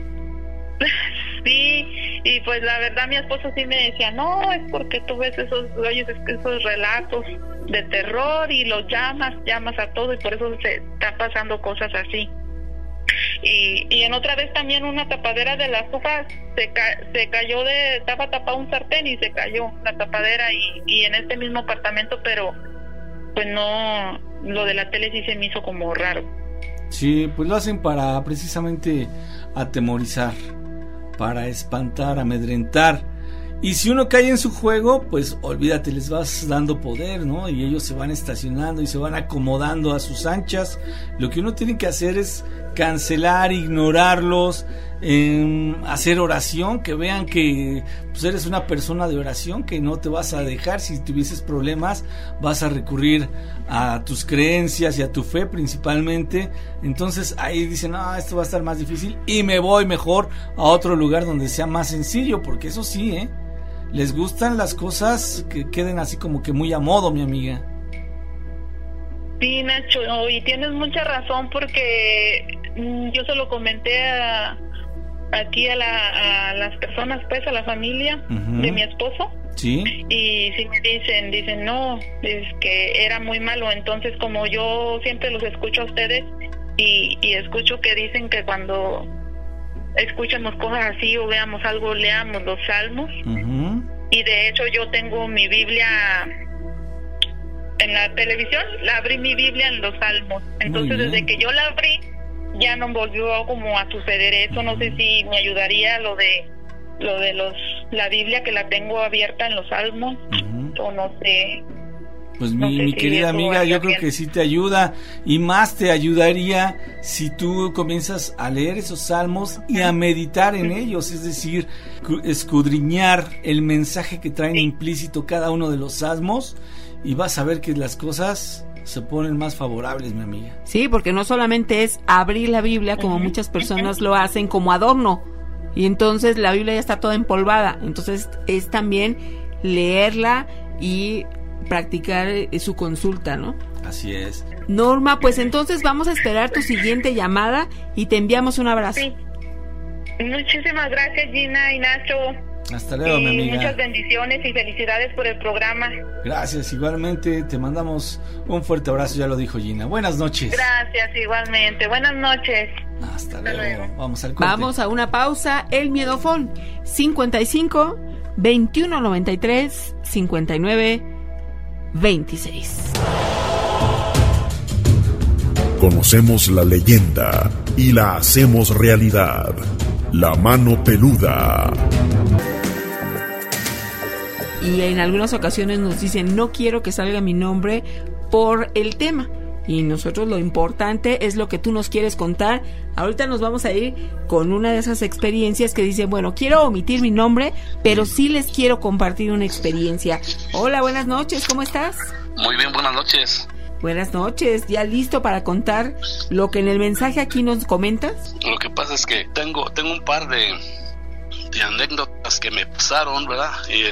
Sí, y pues la verdad mi esposo sí me decía, no, es porque tú ves oyes esos relatos de terror y los llamas a todo y por eso se está pasando cosas así. Y en otra vez también una tapadera de la estufa se cayó, estaba tapado un sartén y se cayó la tapadera y en este mismo apartamento, pero pues no, lo de la tele sí se me hizo como raro. Sí, pues lo hacen para precisamente atemorizar, para espantar, amedrentar. Y si uno cae en su juego, pues olvídate, les vas dando poder, ¿no? Y ellos se van estacionando y se van acomodando a sus anchas. Lo que uno tiene que hacer es cancelar, ignorarlos, hacer oración, que vean que pues eres una persona de oración, que no te vas a dejar. Si tuvieses problemas vas a recurrir a tus creencias y a tu fe principalmente. Entonces ahí dicen, esto va a estar más difícil y me voy mejor a otro lugar donde sea más sencillo, porque eso sí, les gustan las cosas que queden así como que muy a modo, mi amiga. Sí, Nacho, y tienes mucha razón, porque yo se lo comenté aquí a las personas, pues a la familia de mi esposo. Sí. Y si me dicen no, es que era muy malo. Entonces, como yo siempre los escucho a ustedes y escucho que dicen que cuando escuchamos cosas así o veamos algo, leamos los salmos. Y de hecho yo tengo mi Biblia en la televisión, abrí mi Biblia en los salmos. Entonces desde que yo la abrí ya no volvió como a suceder eso. No sé si me ayudaría lo de la Biblia, que la tengo abierta en los salmos, o no sé. Pues mi querida amiga, yo creo que sí te ayuda, y más te ayudaría si tú comienzas a leer esos salmos y a meditar en ellos, es decir, escudriñar el mensaje que traen implícito cada uno de los salmos, y vas a ver que las cosas se ponen más favorables, mi amiga. Sí, porque no solamente es abrir la Biblia como muchas personas lo hacen como adorno, y entonces la Biblia ya está toda empolvada. Entonces es también leerla y practicar su consulta, ¿no? Así es. Norma, pues entonces vamos a esperar tu siguiente llamada y te enviamos un abrazo. Sí. Muchísimas gracias, Gina y Nacho. Hasta luego, mi amiga. Muchas bendiciones y felicidades por el programa. Gracias, igualmente te mandamos un fuerte abrazo, ya lo dijo Gina. Buenas noches. Gracias, igualmente. Buenas noches. Hasta luego. Vamos al corte. Vamos a una pausa. El Miedofón 55 21 93 59 26. Conocemos la leyenda y la hacemos realidad. La mano peluda. Y en algunas ocasiones nos dicen, no quiero que salga mi nombre por el tema. Y nosotros lo importante es lo que tú nos quieres contar. Ahorita nos vamos a ir con una de esas experiencias que dicen, bueno, quiero omitir mi nombre, pero sí les quiero compartir una experiencia. Hola, buenas noches, ¿cómo estás? Muy bien, buenas noches. Buenas noches, ¿ya listo para contar lo que en el mensaje aquí nos comentas? Lo que pasa es que tengo un par de anécdotas que me pasaron, ¿verdad? Y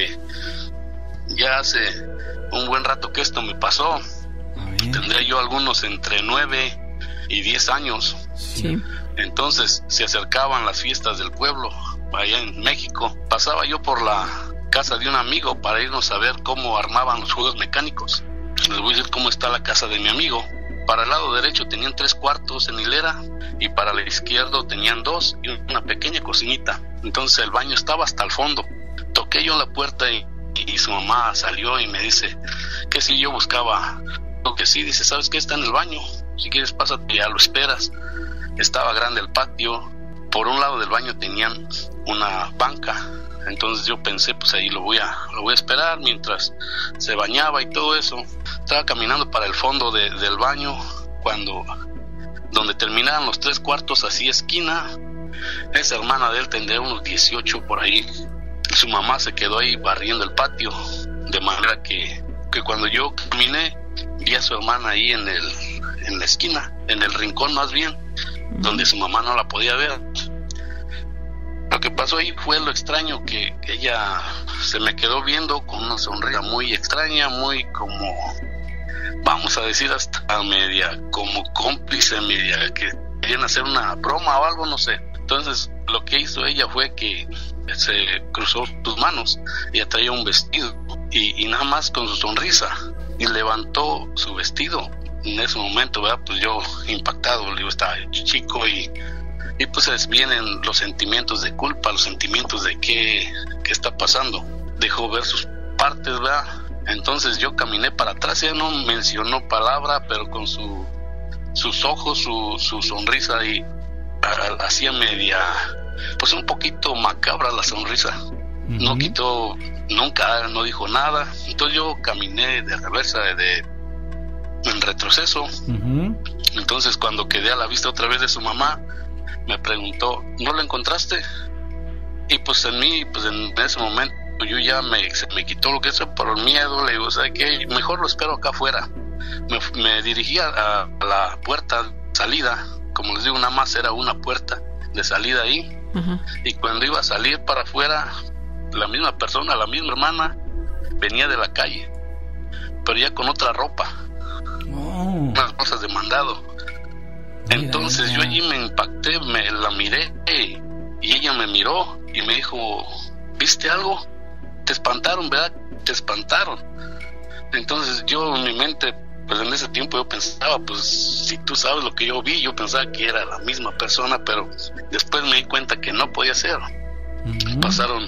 ya hace un buen rato que esto me pasó. Tendría yo algunos entre 9 y 10 años. Sí. Entonces se acercaban las fiestas del pueblo allá en México. Pasaba yo por la casa de un amigo para irnos a ver cómo armaban los juegos mecánicos. Les voy a decir cómo está la casa de mi amigo. Para el lado derecho tenían 3 cuartos en hilera, y para el izquierdo tenían 2 y una pequeña cocinita. Entonces el baño estaba hasta el fondo. Toqué yo la puerta y su mamá salió y me dice que si yo buscaba. Lo que sí, dice, ¿sabes qué? Está en el baño, si quieres pásate, ya lo esperas. Estaba grande el patio. Por un lado del baño tenían una banca. Entonces yo pensé, pues ahí lo voy a esperar mientras se bañaba y todo eso. Estaba caminando para el fondo del baño, donde terminaban los 3 cuartos, así esquina. Esa hermana de él tendría unos 18 por ahí. Su mamá se quedó ahí barriendo el patio, de manera que cuando yo caminé, vi a su hermana ahí en la esquina, en el rincón más bien, donde su mamá no la podía ver. Lo que pasó ahí fue lo extraño, que ella se me quedó viendo con una sonrisa muy extraña, muy como, vamos a decir, hasta media como cómplice, media que querían hacer una broma o algo, no sé. Entonces lo que hizo ella fue que se cruzó sus manos. Ella traía un vestido y nada más con su sonrisa, y levantó su vestido. En ese momento, ¿verdad? Pues yo impactado, yo estaba chico y pues vienen los sentimientos de culpa, los sentimientos de qué está pasando. Dejó ver sus partes, ¿verdad? Entonces yo caminé para atrás. Ella no mencionó palabra, pero con sus ojos, su sonrisa, y hacía media, pues un poquito macabra la sonrisa. No quitó nunca, no dijo nada. Entonces yo caminé de reversa, en retroceso. Entonces cuando quedé a la vista otra vez de su mamá, me preguntó, ¿no lo encontraste? Y pues en mí, pues en ese momento yo ya se me quitó lo que es por el miedo. Le digo, ¿sabes qué? Mejor lo espero acá afuera. Me dirigí a la puerta de salida. Como les digo, nada más era una puerta de salida ahí. Uh-huh. Y cuando iba a salir para afuera, la misma persona, la misma hermana, venía de la calle, pero ya con otra ropa, unas cosas de mandado. Entonces yo allí me impacté, la miré y ella me miró y me dijo, ¿viste algo? Te espantaron, ¿verdad? Te espantaron. Entonces yo en mi mente, pues en ese tiempo yo pensaba, pues si tú sabes lo que yo vi, yo pensaba que era la misma persona, pero después me di cuenta que no podía ser. Uh-huh. Pasaron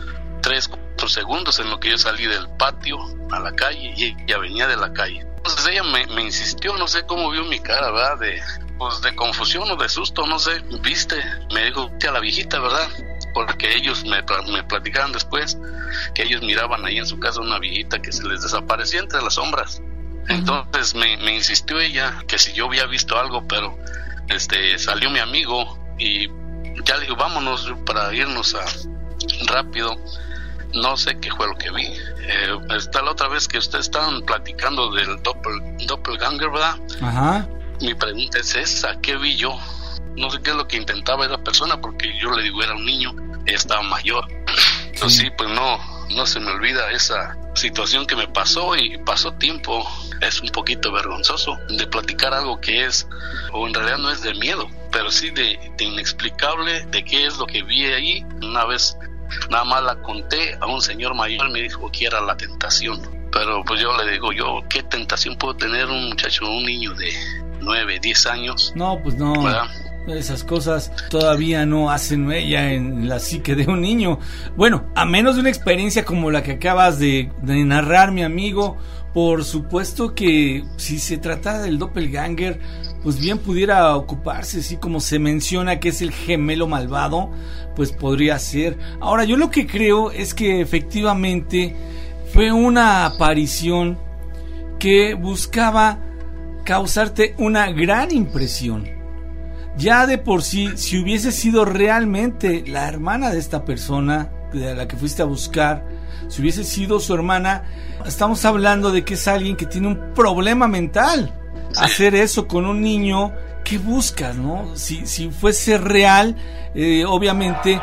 3-4 segundos en lo que yo salí del patio a la calle y ella venía de la calle. Entonces ella me insistió, no sé cómo vio mi cara, ¿verdad? De confusión o de susto, no sé. ¿Viste? Me dijo, a la viejita, ¿verdad? Porque ellos me platicaron después que ellos miraban ahí en su casa una viejita que se les desaparecía entre las sombras. Entonces me insistió ella que si yo había visto algo, pero salió mi amigo y ya le dijo, vámonos para irnos rápido. No sé qué fue lo que vi. Está la otra vez que ustedes estaban platicando del doppelganger, ¿verdad? Ajá. Mi pregunta es esa, ¿qué vi yo? No sé qué es lo que intentaba esa persona, porque yo le digo, era un niño, ella estaba mayor. Entonces sí, pues no se me olvida esa situación que me pasó, y pasó tiempo. Es un poquito vergonzoso de platicar algo que es, o en realidad no es de miedo, pero sí de inexplicable, de qué es lo que vi ahí. Una vez nada más la conté a un señor mayor, me dijo que era la tentación, pero pues yo le digo, ¿qué tentación puedo tener un muchacho, un niño de 9, 10 años? No, pues no, ¿verdad? Esas cosas todavía no hacen huella en la psique de un niño. Bueno, a menos de una experiencia como la que acabas de narrar, mi amigo. Por supuesto que si se tratara del doppelganger, pues bien pudiera ocuparse, sí, como se menciona que es el gemelo malvado, pues podría ser. Ahora, yo lo que creo es que efectivamente fue una aparición que buscaba causarte una gran impresión. Ya de por sí, si hubiese sido realmente la hermana de esta persona de la que fuiste a buscar, si hubiese sido su hermana, estamos hablando de que es alguien que tiene un problema mental. Sí. Hacer eso con un niño, ¿qué buscas, no? Si fuese real, obviamente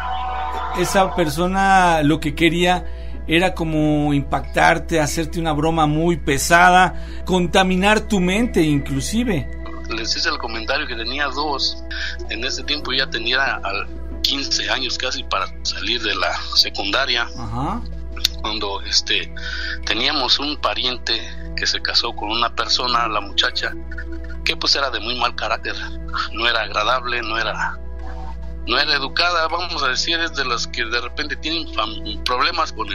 esa persona lo que quería era como impactarte, hacerte una broma muy pesada, contaminar tu mente inclusive. Les hice el comentario que tenía 2. En ese tiempo ya tenía 15 años casi para salir de la secundaria. Ajá. Cuando teníamos un pariente que se casó con una persona, la muchacha, que pues era de muy mal carácter, no era agradable, no era educada, vamos a decir, es de las que de repente tienen problemas con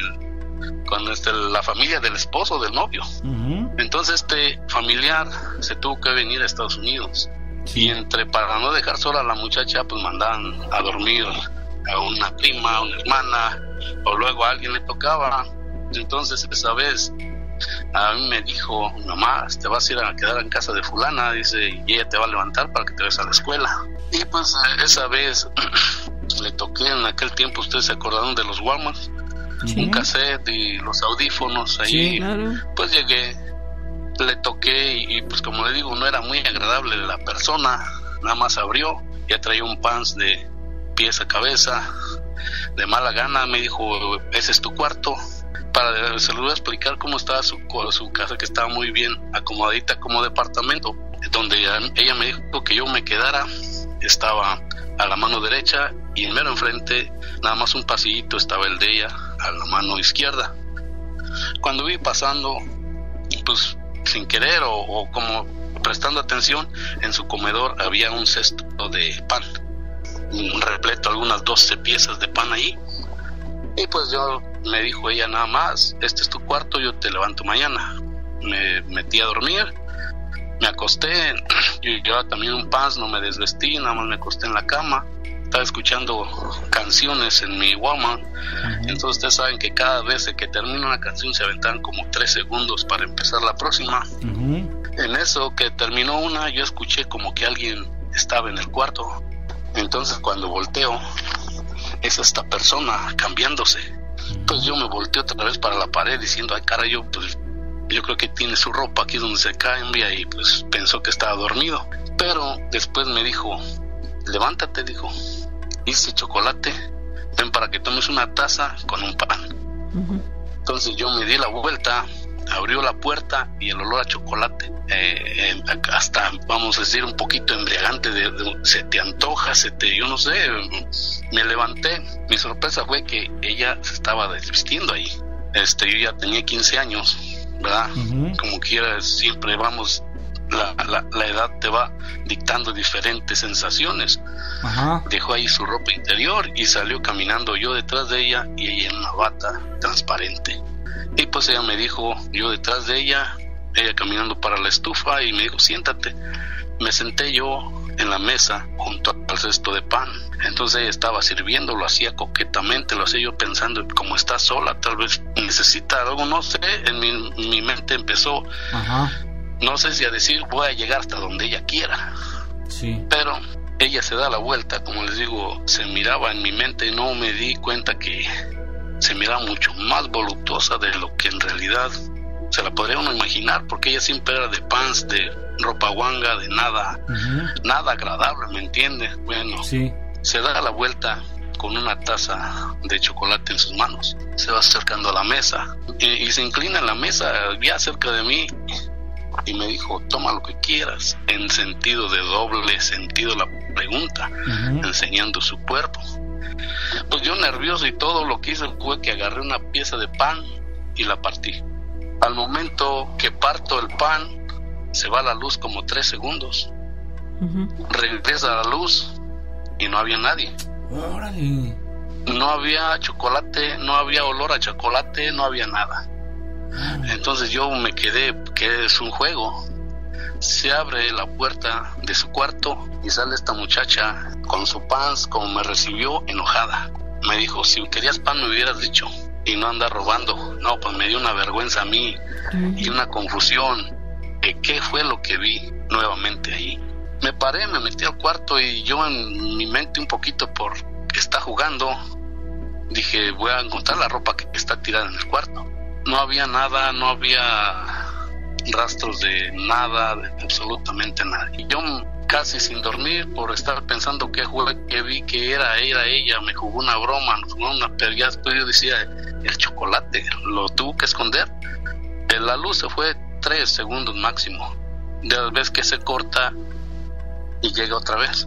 la familia del esposo, del novio. Uh-huh. Entonces este familiar se tuvo que venir a Estados Unidos. Sí. Y para no dejar sola a la muchacha, pues mandaban a dormir a una prima, a una hermana, o luego a alguien le tocaba. Entonces esa vez a mí me dijo, mamá, te vas a ir a quedar en casa de fulana, dice, y ella te va a levantar para que te vayas a la escuela. Y pues esa vez le toqué, en aquel tiempo ustedes se acordaron de los Walmart, sí, un cassette y los audífonos ahí. Sí, claro. Pues llegué, le toqué y pues como le digo, no era muy agradable la persona, nada más abrió, ya traía un pants de pies a cabeza, de mala gana, me dijo, ese es tu cuarto. Se lo voy a explicar cómo estaba su casa, que estaba muy bien acomodadita como departamento, donde ella me dijo que yo me quedara. Estaba a la mano derecha y mero enfrente, nada más un pasillito, estaba el de ella a la mano izquierda. Cuando vi pasando, pues sin querer o como prestando atención, en su comedor había un cesto de pan, repleto, algunas 12 piezas de pan ahí. Y pues me dijo ella, nada más, este es tu cuarto, yo te levanto mañana. Me metí a dormir, me acosté, yo llevaba también un pants, no me desvestí, nada más me acosté en la cama. Estaba escuchando canciones en mi Walkman. Entonces ustedes saben que cada vez que termina una canción se aventan como 3 segundos para empezar la próxima. En eso que terminó una, yo escuché como que alguien estaba en el cuarto. Entonces cuando volteo, es esta persona cambiándose. Entonces yo me volteo otra vez para la pared diciendo, ay cara, yo creo que tiene su ropa aquí donde se cambia, y pues pensó que estaba dormido. Pero después me dijo, levántate, dijo, hice chocolate, ven para que tomes una taza con un pan. Entonces yo me di la vuelta, abrió la puerta y el olor a chocolate, hasta vamos a decir un poquito embriagante, se te antoja, yo no sé, me levanté. Mi sorpresa fue que ella se estaba desvistiendo ahí. Yo ya tenía 15 años, ¿verdad? Como quiera, siempre vamos, la edad te va dictando diferentes sensaciones. Dejó ahí su ropa interior y salió caminando, yo detrás de ella y ella en una bata transparente. Y pues ella me dijo, yo detrás de ella caminando para la estufa, y me dijo, siéntate. Me senté yo en la mesa junto al cesto de pan. Entonces ella estaba sirviendo, lo hacía coquetamente, lo hacía yo pensando, como está sola, tal vez necesita algo, no sé. En mi mente empezó, no sé si a decir, voy a llegar hasta donde ella quiera. Sí. Pero ella se da la vuelta, como les digo, se miraba en mi mente y no me di cuenta que se miraba mucho más voluptuosa de lo que en realidad se la podría uno imaginar, porque ella siempre era de pants, de ropa guanga, de nada, nada agradable, ¿me entiendes? Bueno, sí. Se da la vuelta con una taza de chocolate en sus manos, se va acercando a la mesa y se inclina en la mesa ya cerca de mí y me dijo, toma lo que quieras, en sentido de doble sentido la pregunta, enseñando su cuerpo. Pues yo nervioso y todo lo que hice fue que agarré una pieza de pan y la partí. Al momento que parto el pan, se va la luz como 3 segundos. Regresa la luz y no había nadie. ¡Órale! No había chocolate, no había olor a chocolate, no había nada. Entonces yo me quedé, que es un juego. Se abre la puerta de su cuarto y sale esta muchacha con su pan, como me recibió, enojada. Me dijo, si querías pan me hubieras dicho y no andar robando. No, pues me dio una vergüenza a mí y una confusión de qué fue lo que vi nuevamente ahí. Me paré, me metí al cuarto y yo en mi mente un poquito por que está jugando, dije, voy a encontrar la ropa que está tirada en el cuarto. No había nada, no había rastros de nada, de absolutamente nada. Y yo casi sin dormir por estar pensando que vi que era ella, me jugó una broma, pero ya después yo decía, el chocolate lo tuvo que esconder. La luz se fue 3 segundos máximo, de la vez que se corta y llega otra vez.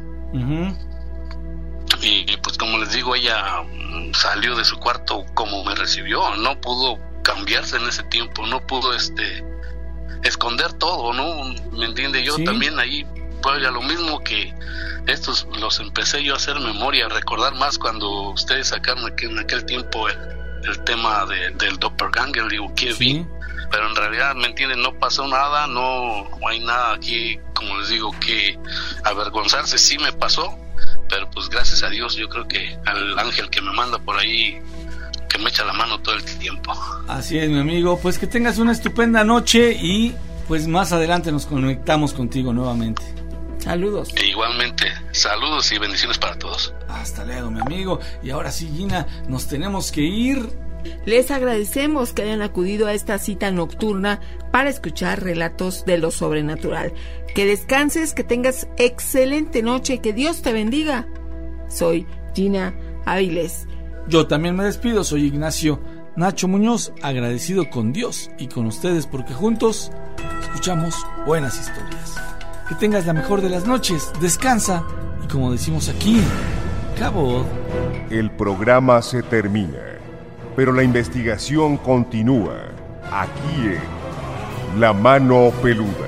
Y pues como les digo, ella salió de su cuarto como me recibió, no pudo cambiarse en ese tiempo, no pudo esconder todo, ¿no? ¿Me entiende? Yo también ahí, pues ya lo mismo que estos los empecé yo a hacer memoria, a recordar más cuando ustedes sacaron en aquel tiempo el tema del doppelganger, digo, ¿qué vi? Pero en realidad, ¿me entienden? No pasó nada, no hay nada aquí, como les digo, que avergonzarse. Sí me pasó, pero pues gracias a Dios, yo creo que al ángel que me manda por ahí, que me echa la mano todo el tiempo. Así es, mi amigo, pues que tengas una estupenda noche y pues más adelante nos conectamos contigo nuevamente. Saludos. E igualmente, saludos y bendiciones para todos. Hasta luego, mi amigo. Y ahora sí, Gina, nos tenemos que ir. Les agradecemos que hayan acudido a esta cita nocturna para escuchar relatos de lo sobrenatural. Que descanses, que tengas excelente noche, que Dios te bendiga. Soy Gina Áviles. Yo también me despido, soy Ignacio Nacho Muñoz, agradecido con Dios y con ustedes porque juntos escuchamos buenas historias. Que tengas la mejor de las noches, descansa y como decimos aquí, Cabo. El programa se termina, pero la investigación continúa aquí en La Mano Peluda.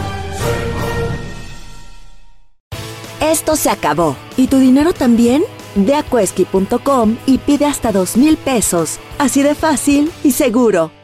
Esto se acabó. ¿Y tu dinero también? Ve a Quesky.com y pide hasta $2,000 pesos. Así de fácil y seguro.